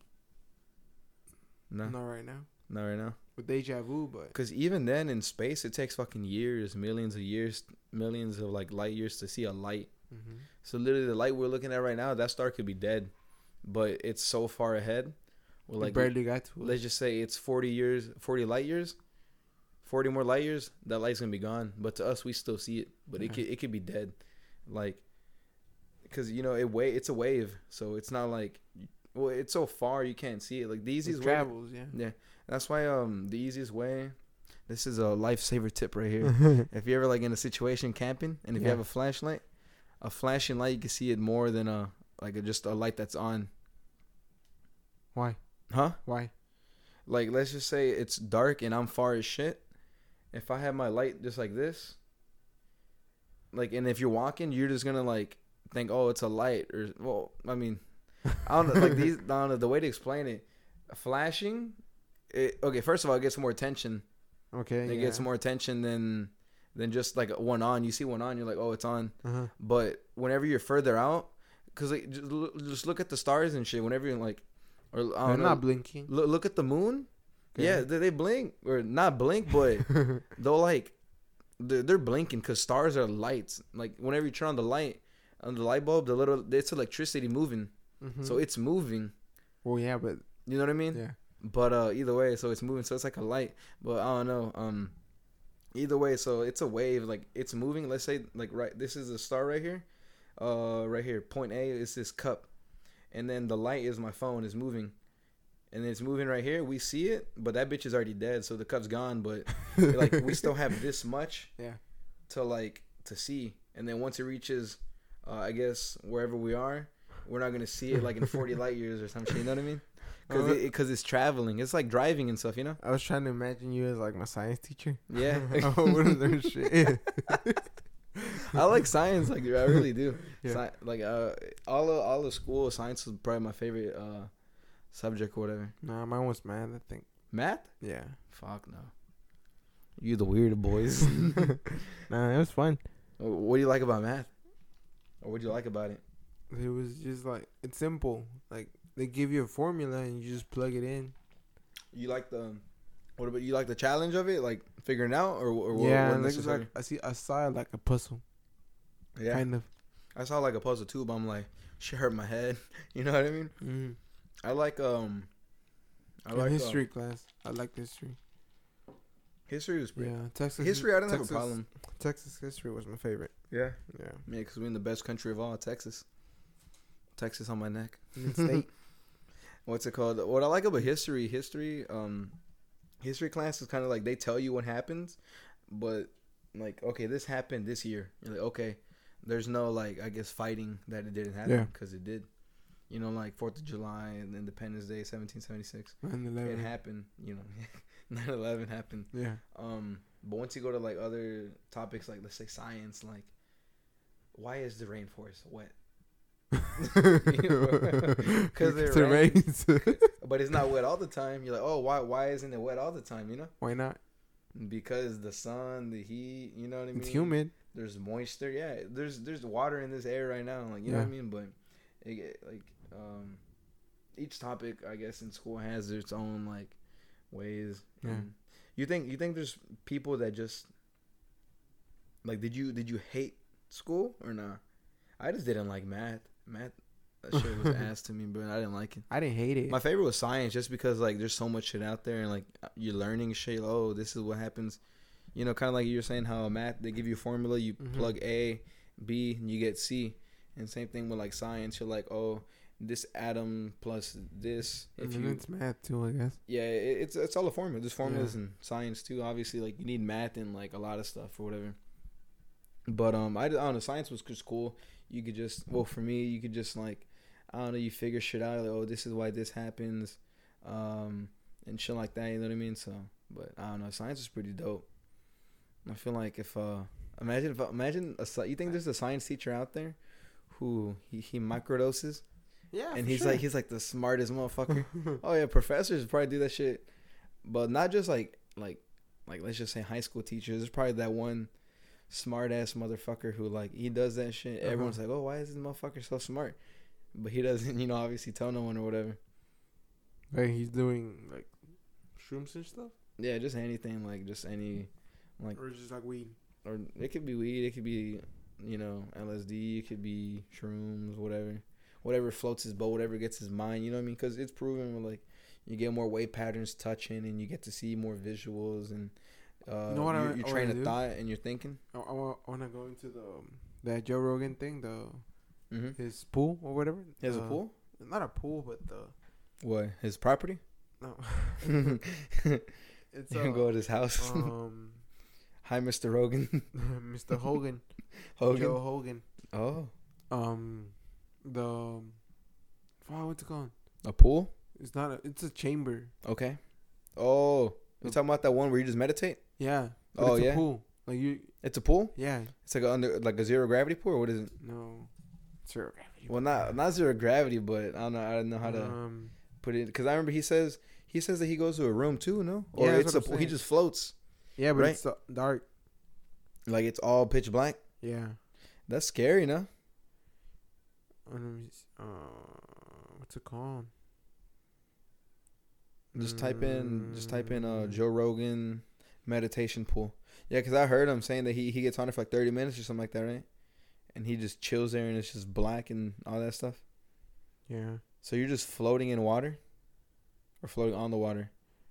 No, Not right now. not right now. With deja vu, but Because even then in space, it takes fucking years, millions of years, millions of like light years to see a light. mm-hmm. So literally, the light we're looking at right now, that star could be dead, but it's so far ahead. Well, we like barely got to let's it. just say it's forty years, forty light years, forty more light years. That light's gonna be gone, but to us, we still see it. But it Yeah. could it could be dead, like, because you know it wa- it's a wave, so it's not like, well, it's so far you can't see it. Like the It easiest way, travels, yeah. yeah. That's why um the easiest way. This is a lifesaver tip right here. If you're ever like in a situation camping, and if you Yeah. have a flashlight, a flashing light, you can see it more than a like a, just a light that's on. Why? Huh? Why? Like, let's just say it's dark and I'm far as shit. If I have my light just like this, like, and if you're walking, you're just gonna like think, oh, it's a light, or well, I mean, I don't know, like these, I don't know the way to explain it. Flashing, it, okay. First of all, it gets more attention. Okay. It yeah. gets more attention than than just like one on. You see one on, you're like, oh, it's on. Uh-huh. But whenever you're further out, cause like just look, just look at the stars and shit. Whenever you're like, or I They're don't know, not blinking. look look at the moon. Okay. Yeah, they, they blink or not blink, but they'll like they're, they're blinking because stars are lights. Like whenever you turn on the light, on the light bulb, the little it's electricity moving, mm-hmm. so it's moving. Well, yeah, but You know what I mean? yeah. But uh, either way, so it's moving, so it's like a light. But I don't know. Um, either way, so it's a wave. Like it's moving. Let's say like right, this is a star right here. Uh, right here, point A is this cup, and then the light is my phone is moving. And it's moving right here. We see it, but that bitch is already dead, so the cup's gone. But like we still have this much, Yeah. to like to see. And then once it reaches, uh, I guess wherever we are, we're not gonna see it like in forty light years or some shit. You know what I mean? Because Uh, it, because it's traveling. It's like driving and stuff. You know? I was trying to imagine you as like my science teacher. Yeah. I wouldn't learn shit. I like science. Like I really do. Yeah. Sci- like uh, all of all of school, science was probably my favorite uh subject or whatever. Nah, mine was math, I think. Math? Yeah. Fuck no. You the weird boys. Nah, it was fun. What do you like about math? Or what do you like about it? It was just like it's simple. Like they give you a formula and you just plug it in. You like the, what about you like the challenge of it, like figuring out, or or what? yeah, what like, it's necessary? like I see I saw it like a puzzle. Yeah, Kind of. I saw like a puzzle too, but I'm like, shit hurt my head. You know what I mean? Mm. I like um, I In like history Uh, class. I liked history. history was pretty. Yeah, Texas. History, I didn't Texas, have a problem. Texas history was my favorite. Yeah, Yeah. yeah, because we're in the best country of all, Texas. Texas on my neck. In the state. What's it called? What I like about history, history, um, history class is kind of like they tell you what happens, but like, okay, this happened this year. You're like, okay, there's no like, I guess, fighting that it didn't happen Yeah. because it did. You know, like Fourth of July and Independence Day, seventeen seventy-six. nine It eleven. happened. You know, nine eleven happened. Yeah. Um, but once you go to like other topics, like let's say science, like why is the rainforest wet? Because it it rains. rains. But it's not wet all the time. You're like, oh, why? Why isn't it wet all the time? You know? Why not? because the sun, the heat, you know what I mean? It's humid. There's moisture. Yeah, there's there's water in this air right now. Like, you know Yeah. what I mean? But it, like um, each topic, I guess, in school has its own like ways. Yeah. And you think you think there's people that just like did you did you hate school or not? I just didn't like math. Math that shit was ass to me, but I didn't like it. I didn't hate it. My favorite was science, just because like there's so much shit out there, and like you're learning shit. Oh, this is what happens. You know, kind of like you were saying how math, they give you a formula, you Mhm. plug A, B, and you get C. And same thing with like science. You're like, oh, this atom plus this. If and you, it's math too, I guess. yeah, it, it's it's all a formula. There's formulas Yeah. in science too. Obviously, like you need math and like a lot of stuff or whatever. But um, I, I don't know. Science was just cool. You could just well for me, you could just like I don't know. You figure shit out. Like, oh, this is why this happens, um, and shit like that. You know what I mean? So, but I don't know. Science is pretty dope. I feel like if uh, imagine if imagine a sci- you think there's a science teacher out there who he, he microdoses Yeah, and for he's sure. like he's like the smartest motherfucker. Oh yeah, professors probably do that shit, but not just like like like let's just say high school teachers. There's probably that one smart ass motherfucker who like he does that shit. Uh-huh. Everyone's like, oh, why is this motherfucker so smart? But he doesn't, you know, obviously tell no one or whatever. Like he's doing like shrooms and stuff, Yeah, just anything like just any like or just like weed. or it could be weed, it could be you know L S D, it could be shrooms, whatever, whatever floats his boat, whatever gets his mind. You know what I mean? Because it's proven like you get more wave patterns touching, and you get to see more visuals, and uh, You know what you, I- you I train wanna of do? thought and you're thinking. I, I, wa- I want to go into the um, that Joe Rogan thing, the Mm-hmm. his pool or whatever. He has a Uh, pool. Not a pool, but the What, his property? no. You It's can uh, go to his house. um Hi, Mister Rogan. Mister Hogan, Hogan. Joe Hogan. Oh, Um, the um, wow, what's it called? a pool. It's not a. It's a chamber. Okay. Oh, you talking about that one where you just meditate? Yeah. But Oh, it's yeah? a pool. Like you. It's a pool. Yeah. It's like a under like a zero gravity pool, or what is it? No. Zero gravity. Well, not not zero gravity, but I don't know. I don't know how to Um. put it because I remember he says he says that he goes to a room too, no? Or Yeah, that's it's what a I'm he saying. just floats Yeah, but Right? it's uh, dark. like it's all pitch black. Yeah. That's scary, no? Uh, let me s- uh, what's it called? Just type in just type in uh Mm. Joe Rogan meditation pool. Yeah, because I heard him saying that he he gets on it for like thirty minutes or something like that, right? And he just chills there and it's just black and all that stuff. Yeah. So you're just floating in water, or floating on the water.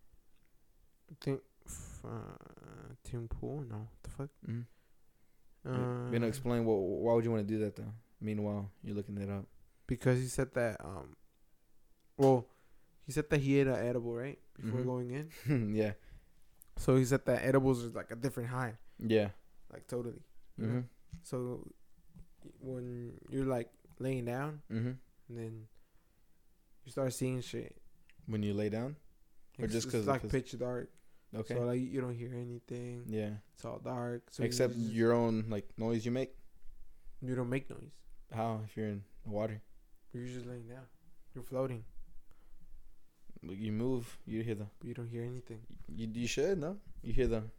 I think. F- uh, Tim Pool? No. What the fuck? Mm-hmm. Uh, You're gonna explain what? Why would you want to do that though? Meanwhile, you're looking it up. Because he said that. Um. Well, he said that he ate an edible right before Mhm. going in. yeah, So he said that edibles is like a different high, yeah. like totally. you know? Mhm, So when you're like laying down mhm. and then you start seeing shit, When you lay down. Or it's, just it's 'cause- like 'cause- pitch dark. Okay. So like you don't hear anything. yeah. It's all dark. So you Except just- your own like noise you make. you don't make noise. How if you're in the water? You're just laying down. You're floating, Like, you move, you hear the. but you don't hear anything. You you should no. You hear the.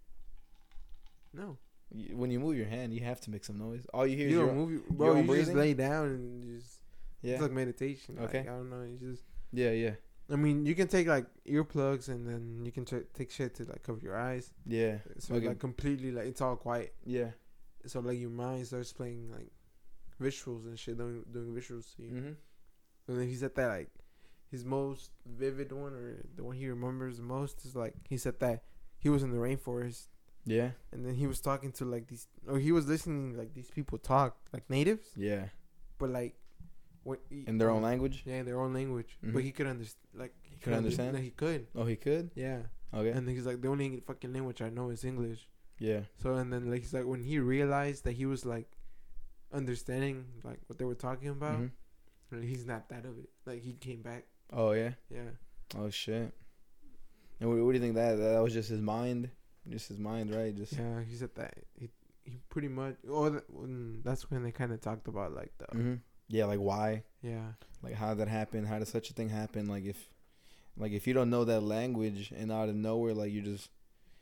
No, You, when you move your hand, you have to make some noise. All you hear you is don't your. move, you, your bro. own You just breathing? lay down and you just. Yeah. It's like meditation. Like, Okay. I don't know. You just. yeah, yeah, I mean, you can take like earplugs and then you can ch- take shit to like cover your eyes. yeah. So Okay. like completely like it's all quiet. Yeah. So like your mind starts playing like visuals and shit, doing doing visuals to you. Mhm. And then he said that like his most vivid one or the one he remembers the most is like he said that he was in the rainforest Yeah. and then he was talking to like these or he was listening like these people talk like natives, Yeah. but like what he, In their own um, language. Yeah, in their own language. Mhm. But he could understand like he Could understand? Like, he could. Oh, he could. Yeah. Okay. And then he's like the only fucking language I know is English. yeah. So and then like he's like when he realized that he was like understanding like what they were talking about, Mhm. and he snapped out of it. Like he came back. Oh yeah. Yeah. Oh shit. And what, what do you think that that was just his mind, just his mind, right? Just Yeah, he said that he he pretty much. Oh, that, when, that's when they kind of talked about like the hmm yeah, like why, yeah like how did that happen? How did such a thing happen? Like if, like if you don't know that language and out of nowhere, like you just,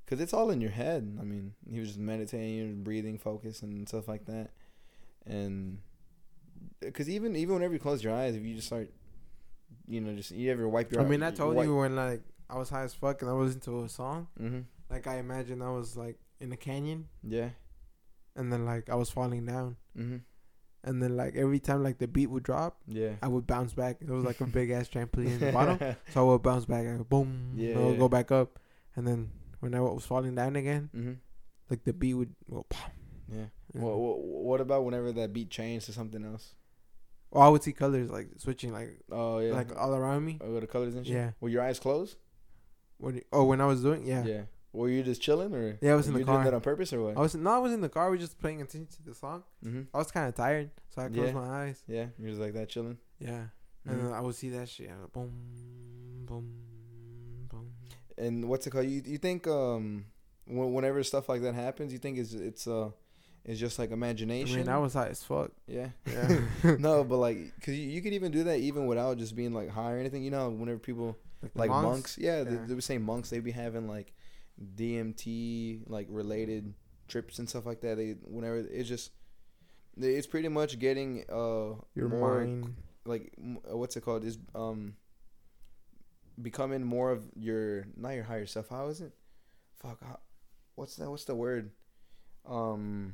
Cause it's all in your head. I mean, he was just meditating, breathing, focus, and stuff like that. And cause even even whenever you close your eyes, if you just start, you know, just you ever wipe your. I mean, I told wipe, you when like I was high as fuck and I was into a song. Mm-hmm. Like I imagined I was like in a canyon. Yeah. And then like I was falling down. Mm-hmm. And then like every time like the beat would drop, yeah, I would bounce back. It was like a big ass trampoline in the bottom, so I would bounce back. I go boom. Yeah, and I would yeah. go back up, and then when I was falling down again, Mm-hmm. like the beat would go pop. Yeah. Yeah. What, what What about whenever that beat changed to something else? Oh, I would see colors like switching like Oh yeah. like all around me. Oh, the colors and shit. Yeah. Were your eyes closed? When you- oh, when I was doing yeah. Yeah. Were you just chilling or? Yeah, I was in were the you car. doing that on purpose or what? I was no, I was in the car. We were just paying attention to the song. Mm-hmm. I was kind of tired, so I closed Yeah. my eyes. Yeah, you're just like that chilling. Yeah, Mhm. and then I would see that shit. I go, boom, boom, boom. And what's it called? You you think um, wh- whenever stuff like that happens, you think it's it's uh, it's just like I imagination. mean, I was high as fuck. Yeah. Yeah. No, but like, cause you, you could even do that even without just being like high or anything. You know, whenever people Like, the like monks? monks, yeah, They, Yeah. they were saying monks, they be having like D M T like related trips and stuff like that. They whenever it's just, it's pretty much getting uh Your more mind. like m- uh, what's it called is um becoming more of your not your higher self. How is it? Fuck. How, what's that? What's the word? Um.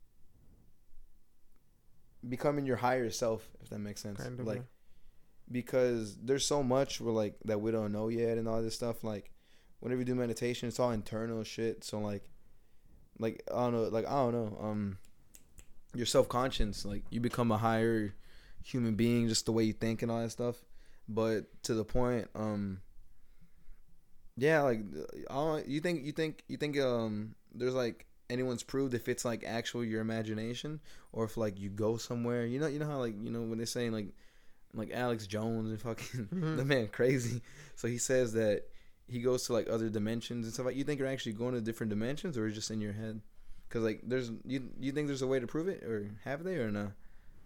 Becoming your higher self, if that makes sense. Kind of, like yeah. because there's so much we're like that we don't know yet and all this stuff. Like whenever you do meditation, it's all internal shit. So like, like I don't know, like I don't know. Um, your self conscious, like you become a higher human being, just the way you think and all that stuff. But to the point, um, yeah, like I don't, you think you think you think um there's like anyone's proved if it's like actual your imagination or if like you go somewhere, you know, you know how like you know when they're saying like. Like Alex Jones and fucking Mhm. the man crazy. So he says that he goes to like other dimensions and stuff. Like you think you're actually going to different dimensions or it's just in your head? Cause like there's you you think there's a way to prove it or have they or no?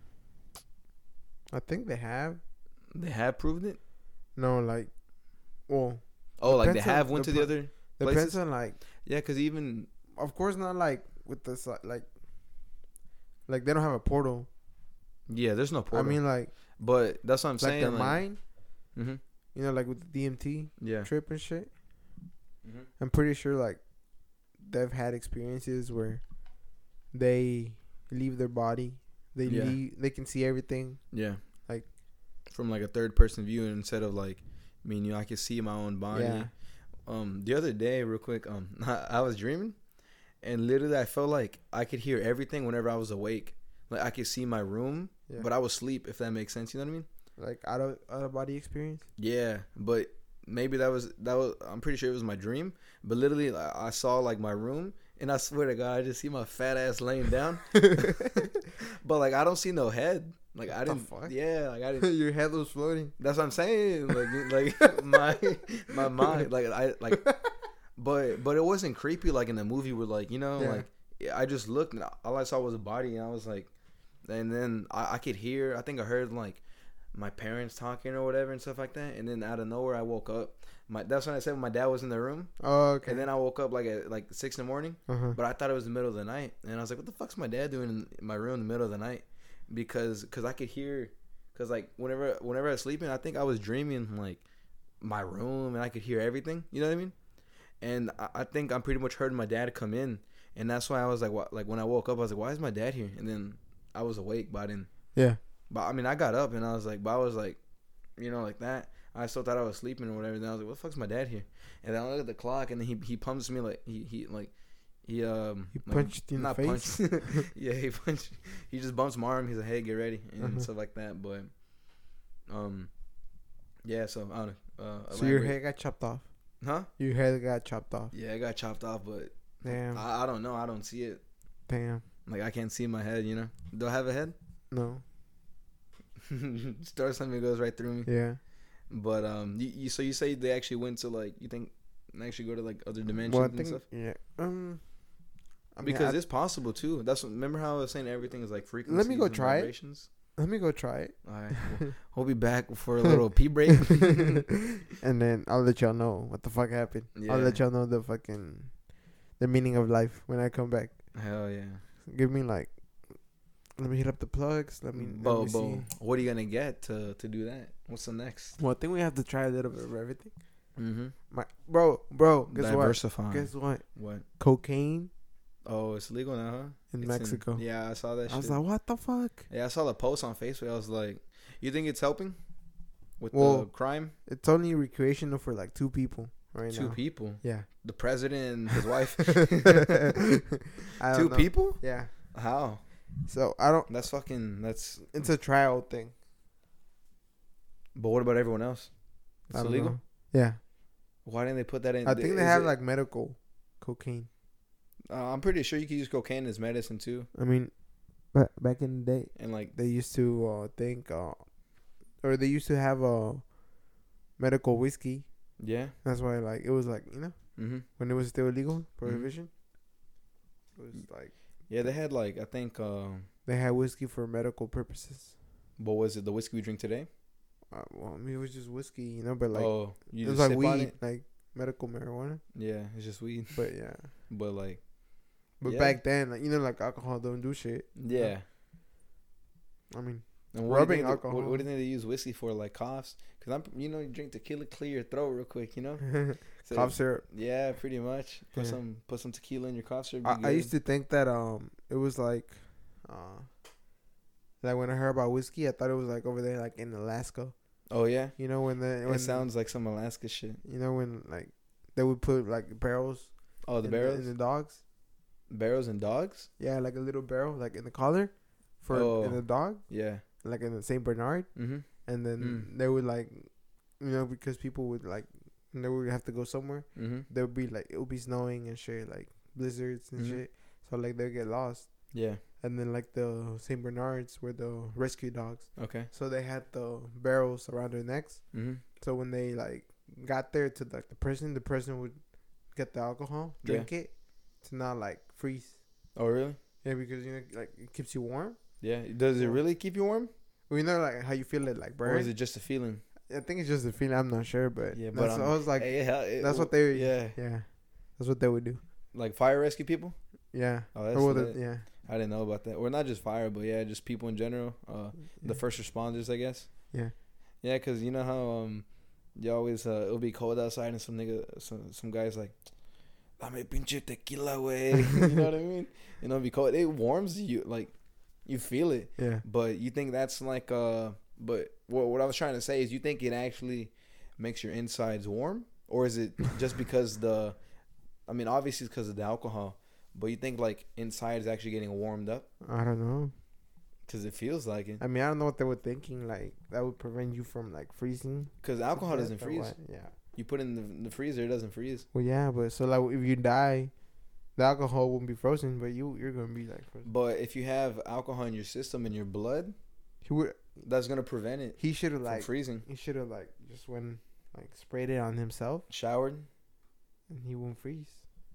I think they have. They have proved it. No, like, well, Oh, like they Depends on have went the to the pla- other depends places. on like. Yeah, cause even Of course, not like with this like, like, like they don't have a portal. yeah, there's no portal. I mean, like, but that's what I'm like saying. their like, mind. Mm-hmm. You know, like with the D M T Yeah. trip and shit. Mm-hmm. I'm pretty sure like they've had experiences where they leave their body. They Yeah. leave. They can see everything. Yeah. Like- from like a third person view instead of like, I mean, you know, I can see my own body. Yeah. Um, the other day, real quick, um, I, I was dreaming, and literally I felt like I could hear everything whenever I was awake. Like I could see my room, Yeah. but I was asleep. If that makes sense, you know what I mean? Like out of out of body experience. Yeah, but maybe that was that was. I'm pretty sure it was my dream. But literally, I I saw like my room, and I swear to God, I just see my fat ass laying down. But like I don't see no head. Like I What the didn't. fuck? Yeah, like I didn't. Your head was floating. That's what I'm saying. Like, like my my mind, like I like, but but it wasn't creepy like in the movie where like you know Yeah. like I just looked and all I saw was a body and I was like, and then I, I could hear. I think I heard like my parents talking or whatever and stuff like that. And then out of nowhere I woke up. My that's when I said my dad was in the room. Oh, okay. And then I woke up like at like six in the morning. uh-huh. But I thought it was the middle of the night, and I was like, "What the fuck's my dad doing in my room in the middle of the night?" Because cause I could hear, cause like whenever whenever I was sleeping, I think I was dreaming like my room, and I could hear everything. You know what I mean? And I, I think I pretty much heard my dad come in, and that's why I was like, what? Like when I woke up, I was like, "Why is my dad here?" And then I was awake, but I didn't. Yeah. But I mean, I got up and I was like, but I was like, you know, like that. I still thought I was sleeping or whatever. Then I was like, what the fuck's my dad here? And then I look at the clock, and then he he pumps me like he he like. He um He like, punched you in the not face? punched. Yeah, he punched. He just bumps my arm. He's like, "Hey, get ready," and Uh-huh. stuff like that. But um, yeah. So I don't know. Uh, So your elaborate. head got chopped off. Huh? Your head got chopped off. Yeah, it got chopped off, but Damn. I, I don't know. I don't see it. Damn. Like I can't see my head. You know? Do I have a head? No. Star something goes right through me. Yeah. But um, you, you so you say they actually went to like you think they actually go to like other dimensions Well, I and think stuff yeah. Um. I mean, because I- it's possible too. That's what, remember how I was saying everything is like frequencies. Let me go and try it. vibrations? let me go try it, All right, we'll, we'll be back for a little pee break. and then I'll let y'all know what the fuck happened. I'll let Yeah. y'all know the fucking the meaning of life when I come back. Hell yeah. Give me like, let me hit up the plugs. Let me, let Bo, me Bo, see. what are you gonna get to to do that? What's the next? Well, I think we have to try a little bit of everything. Mm-hmm. My bro, bro, guess Diversifying. what? Guess what? What? Cocaine Oh, it's legal now, huh? in It's Mexico. yeah, I saw that. I shit. was like, what the fuck? Yeah, I saw the post on Facebook. I was like, you think it's helping with Well, the crime? It's only recreational for like two people right Two now. people. Yeah. The president and his wife. I don't Two know. people? Yeah. How? So I don't. That's fucking. That's. It's a trial thing. But what about everyone else? It's I don't illegal. know. Yeah. Why didn't they put that in? I think Is they have it- like medical cocaine. Uh, I'm pretty sure you can use cocaine as medicine too, I mean, ba- back in the day, and like they used to uh, think, uh, or they used to have a uh, medical whiskey. yeah. That's why, like, it was like, you know, Mm-hmm. when it was still illegal, prohibition. It was like Yeah, they had like I think. Um, they had whiskey for medical purposes. what was it? The whiskey we drink today? Uh, well, I mean, it was just whiskey, you know, but like oh, you it was just like sip on weed, it? like medical marijuana. Yeah, it's just weed. But yeah, But like, but Yeah. back then, like, you know, like alcohol don't do shit. yeah. I mean, And what do you Rubbing think they- alcohol. What, what do you think they use whiskey for? Like coughs? Because I'm, you know, you drink tequila, clear your throat real quick. You know. So, cough syrup. Yeah, pretty much. Put Yeah. some, put some tequila in your cough syrup. I, I used to think that um, it was like, uh, like when I heard about whiskey, I thought it was like over there, like in Alaska. Oh yeah. You know, when the when It sounds like some Alaska shit. you know when like they would put like barrels. Oh, the in barrels, in the dogs. barrels and dogs. Yeah, like a little barrel, like in the collar, for Oh. in the dog, Yeah. like in the Saint Bernard, Mm-hmm. and then Mm. they would like, you know, because people would like, they would have to go somewhere. Mm-hmm. There would be like it would be snowing and shit, like blizzards and Mhm. shit. So like they get lost, Yeah. and then like the Saint Bernards were the rescue dogs, Okay. so they had the barrels around their necks. Mm-hmm. So when they like got there to like the person, the person would get the alcohol, drink it, to not like freeze. Oh really? Yeah, because you know like it keeps you warm. Yeah. Does it really keep you warm, Well, you know like how you feel it like burn. or is it just a feeling? I think it's just a feeling. I'm not sure, but Yeah, yeah, but that's, um, I was like, Hey, it hel- it- that's what they. Yeah. yeah, that's what they would do. Like fire rescue people. Yeah, Oh, that's or would lit. it, yeah, I didn't know about that. Or not just fire, but yeah, just people in general. Uh, the yeah. first responders, I guess. Yeah, Yeah, cause you know how um, you always uh, it'll be cold outside and some nigga, some some guys like, dame pinche tequila, way. You know what I mean? You know, it'll be cold. It warms you, like, you feel it. yeah. But you think that's like uh, but what what I was trying to say is, you think it actually makes your insides warm, or is it just because the, I mean, obviously it's because of the alcohol, but you think like inside is actually getting warmed up? I don't know. Because it feels like it. I mean, I don't know what they were thinking. Like that would prevent you from like freezing. Because alcohol to doesn't death or freeze. what? Yeah. You put it in the, in the freezer, it doesn't freeze. Well, yeah, but so like if you die, the alcohol won't be frozen, but you you're gonna be like frozen. But if you have alcohol in your system, in your blood, He would. that's gonna prevent it He should have from like. freezing. He should have like just went like sprayed it on himself, Showered, and he won't freeze.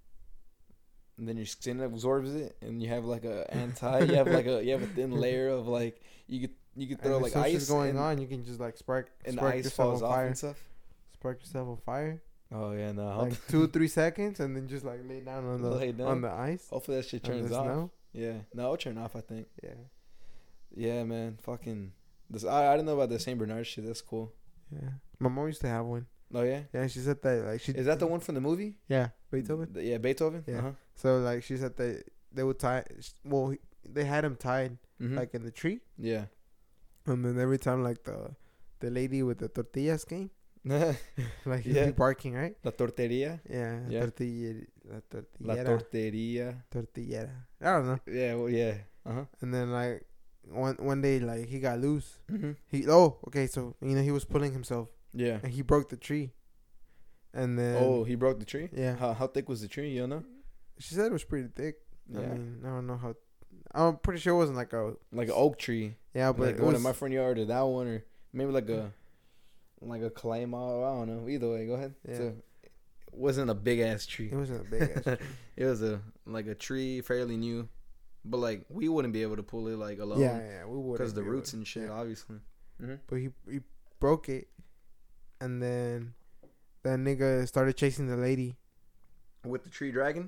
and then your skin absorbs it, and you have like a anti. You have like a you have a thin layer of like you could you could throw and like if ice something's going and, on, you can just like spark and the spark ice yourself falls on off fire. and stuff. Spark yourself on fire. Oh yeah, no. Like two three seconds, and then just like lay down on the Lay down? on the ice. Hopefully that shit on turns the off. snow. Yeah, no, it'll turn off. I think. Yeah, Yeah, man, fucking. This I I didn't know about the Saint Bernard shit. That's cool. yeah. My mom used to have one. Oh yeah, Yeah, she said that like she is that the one from the movie? Yeah, Beethoven. The- yeah, Beethoven. Yeah. Uh-huh. So like she said that they would tie. Well, he- they had him tied Mhm. like in the tree, Yeah. and then every time like the the lady with the tortillas came, La like he'd Yeah. be barking, right? torteria. Yeah, Yeah. tortilla, la La tortillera, torteria. tortillera. I don't know. Yeah. Well, yeah. Uh huh. And then like one one day like he got loose. Mm-hmm. He oh okay so you know he was pulling himself Yeah. and he broke the tree, and then Oh, he broke the tree. yeah How how thick was the tree? You don't know? she said it was pretty thick. I Yeah. mean I don't know how. I'm pretty sure it wasn't like a Like an oak tree. yeah, but Like it the one was in my front yard, or that one, or maybe like a like a clay model. I don't know. Either way, go ahead. Yeah. So, it wasn't a big ass tree. it wasn't a big ass tree. It was a like a tree, fairly new, but like we wouldn't be able to pull it like alone. Yeah, yeah, we would Because the roots and shit, Yeah. obviously. Mm-hmm. But he he broke it, and then that nigga started chasing the lady. With the tree dragon.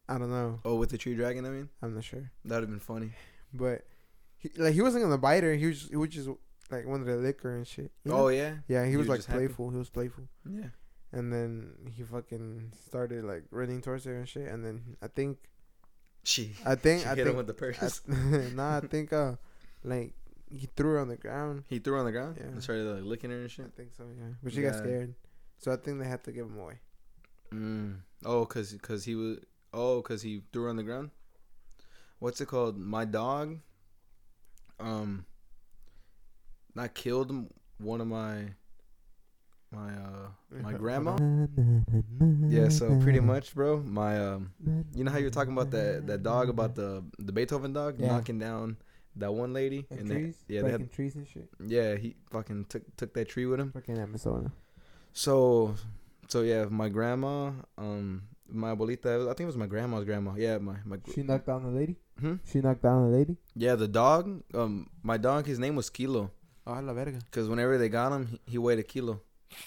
I don't know. Oh, with the tree dragon. I mean, I'm not sure. that'd have been funny. But he, like he wasn't gonna bite her. He was he was just like wanted to lick her and shit. You know? Oh yeah. Yeah, he, He was, was like just happy? playful. He was playful. Yeah. And then he fucking started like running towards her and shit. And then I think She. I think she I hit think him with the purse. I, nah, I think uh like he threw her on the ground. He threw her on the ground. Yeah. And started like licking her and I shit. think so, yeah. But she got Yeah. scared, so I think they had to give him away. Mm. Oh, cause, cause he was. Oh, cause he threw her on the ground. What's it called? My dog. Um. Not killed m- one of my. My uh my grandma. Yeah, so pretty much, bro. My um, you know how you were talking about that that dog about the the Beethoven dog Yeah. knocking down that one lady And and trees, they, yeah, they breaking had, trees and shit. yeah, he fucking took took that tree with him. Fucking Amazon. So, so yeah, my grandma, um, my abuelita, I think it was my grandma's grandma. Yeah, my my. She knocked down the lady. Hmm? She knocked down the lady. Yeah, the dog. Um, my dog. His name was Kilo. Oh, la verga. Cause whenever they got him, he, he weighed a kilo.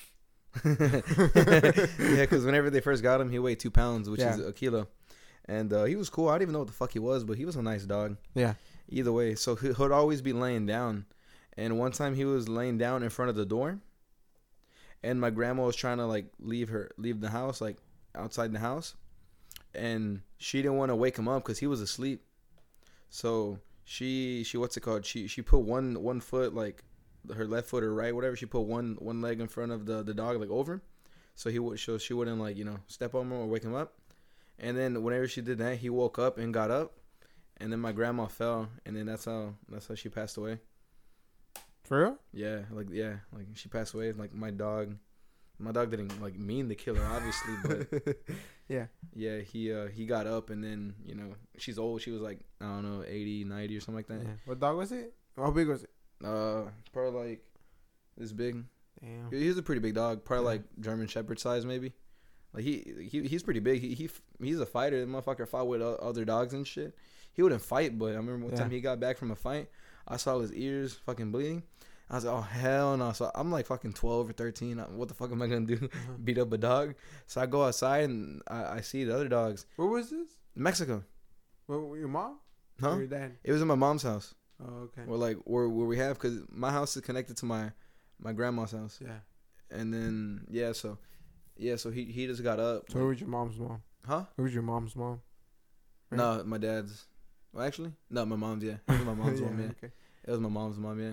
Yeah, cause whenever they first got him, he weighed two pounds, which Yeah. is a kilo. And uh, he was cool. I didn't even know what the fuck he was, but he was a nice dog. Yeah. Either way, so he would always be laying down. And one time he was laying down in front of the door, and my grandma was trying to like leave her leave the house, like outside the house, and she didn't want to wake him up because he was asleep. So she she what's it called? She she put one one foot, like her left foot or right, whatever. She put one one leg in front of the the dog, like over, so he would so she wouldn't like you know step on him or wake him up. And then whenever she did that, he woke up and got up, and then my grandma fell, and then that's how that's how she passed away. For real? Yeah, like yeah, like she passed away. Like my dog, my dog didn't like mean to kill her, obviously, but Yeah. yeah, he uh he got up, and then you know she's old. She was like I don't know eighty, ninety or something like that. Yeah. What dog was it? How big was it? Uh, probably like this big. Damn. He- He's a pretty big dog, probably Yeah. like German Shepherd size maybe. Like he, he he's pretty big. He, he he's a fighter. The motherfucker fought with o- other dogs and shit. He wouldn't fight, but I remember one Yeah. time he got back from a fight. I saw his ears fucking bleeding. I was like, oh hell no! So I'm like fucking twelve or thirteen. What the fuck am I gonna do? Uh-huh. Beat up a dog? So I go outside and I, I see the other dogs. Where was this? Mexico, Where, where your mom? huh? Or your dad? It was in my mom's house. Oh, okay. Or like where where we have, cause my house is connected to my my grandma's house. Yeah. And then yeah, so yeah, so he he just got up. So where was your mom's mom? Huh? Where was your mom's mom? Right? No, my dad's. Well, actually, no, my mom's. Yeah, it was my mom's mom. Yeah, Okay. it was my mom's mom. Yeah.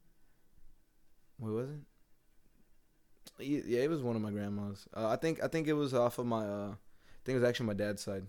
What was it? Ye- Yeah, it was one of my grandmas. Uh, I think I think it was off of my. Uh, I think it was actually my dad's side.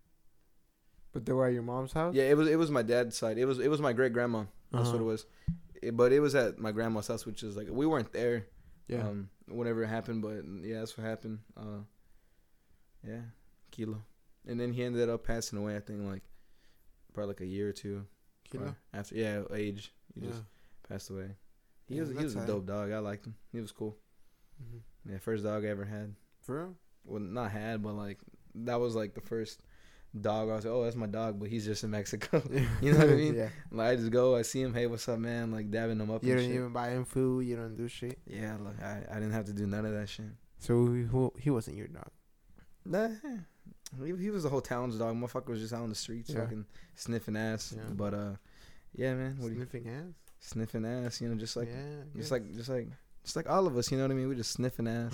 But they were at your mom's house? Yeah, it was it was my dad's side. It was it was my great grandma. That's Uh-huh. what it was. It, but it was at my grandma's house, which is like we weren't there. Yeah. Um, whenever it happened, but yeah, that's what happened. Uh, yeah, Kilo, and then he ended up passing away. I think like probably like a year or two Kilo? or after. Yeah, age. He Yeah. just passed away. He Yeah, was he that's was a sad. dope dog. I liked him. He was cool. Mm-hmm. Yeah, first dog I ever had. For real? Well, not had, but like that was like the first dog. I was like, oh, that's my dog, but he's just in Mexico. You know what I mean? Yeah. Like I just go, I see him. Hey, what's up, man? Like dabbing him up. You and don't shit. even buy him food. You don't do shit. Yeah, like I, I didn't have to do none of that shit. So he, who, he wasn't your dog. Nah, he, he was the whole town's dog. Motherfucker was just out on the streets, Yeah. fucking sniffing ass. Yeah. But uh, yeah, man, what do you, Sniffing ass? sniffing ass. You know, just like, yeah, I just guess. like, just like, just like all of us. You know what I mean? We just sniffing ass.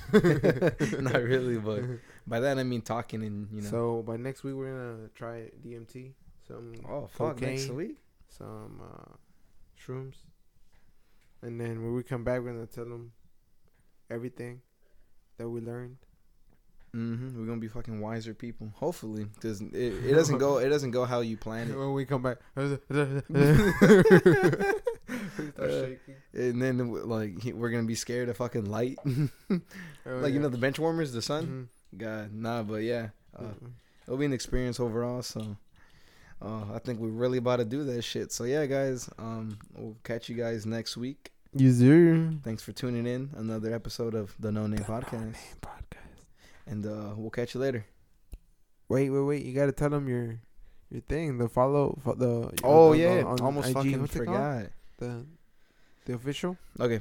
Not really, but by that I mean talking and you know. So by next week we're gonna try D M T, some oh fuck, next cocaine, week. some uh, shrooms, and then when we come back, we're gonna tell them everything that we learned. Mm-hmm. We're gonna be fucking wiser people, hopefully, because it, it doesn't go it doesn't go how you plan it. When we come back, we start Uh, shaking. And then like he- we're gonna be scared of fucking light, Oh, like you yeah. know the bench warmers, the sun. Mhm. God, nah, but yeah, uh, Mhm. it'll be an experience overall. So, uh, I think we're really about to do that shit. So yeah, guys, um, we'll catch you guys next week. Yes, sir. Thanks for tuning in. Another episode of the No Name Podcast, Podcast. and uh, we'll catch you later. Wait, wait, wait! You gotta tell them your your thing. The follow, fo- the Oh on- yeah, on almost I G. fucking What's it called? forgot. The the official. Okay,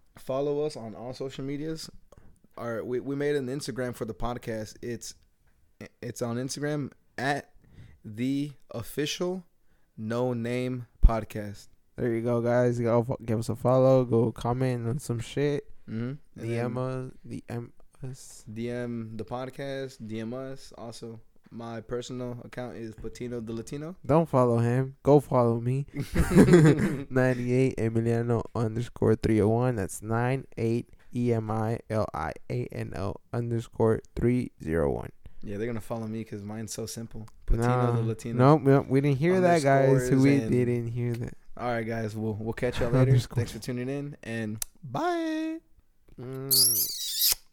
follow us on all social medias. Our we we made an Instagram for the podcast. It's It's on Instagram at the official No Name Podcast. There you go, guys. Go fo- give us a follow. Go comment on some shit. Mm-hmm. D M us. D M us. D M the podcast. D M us. Also, my personal account is Patino the Latino. Don't follow him. Go follow me. ninety-eight Emiliano underscore three oh one. That's nine eight E M I L I A N O underscore three oh one. Yeah, they're gonna follow me because mine's so simple. Patino Nah, the Latino. No, nope, we didn't hear that, guys. Underscores We and- didn't hear that. All right, guys. We'll we'll catch y'all later. Underscore. Thanks for tuning in and bye. Mm.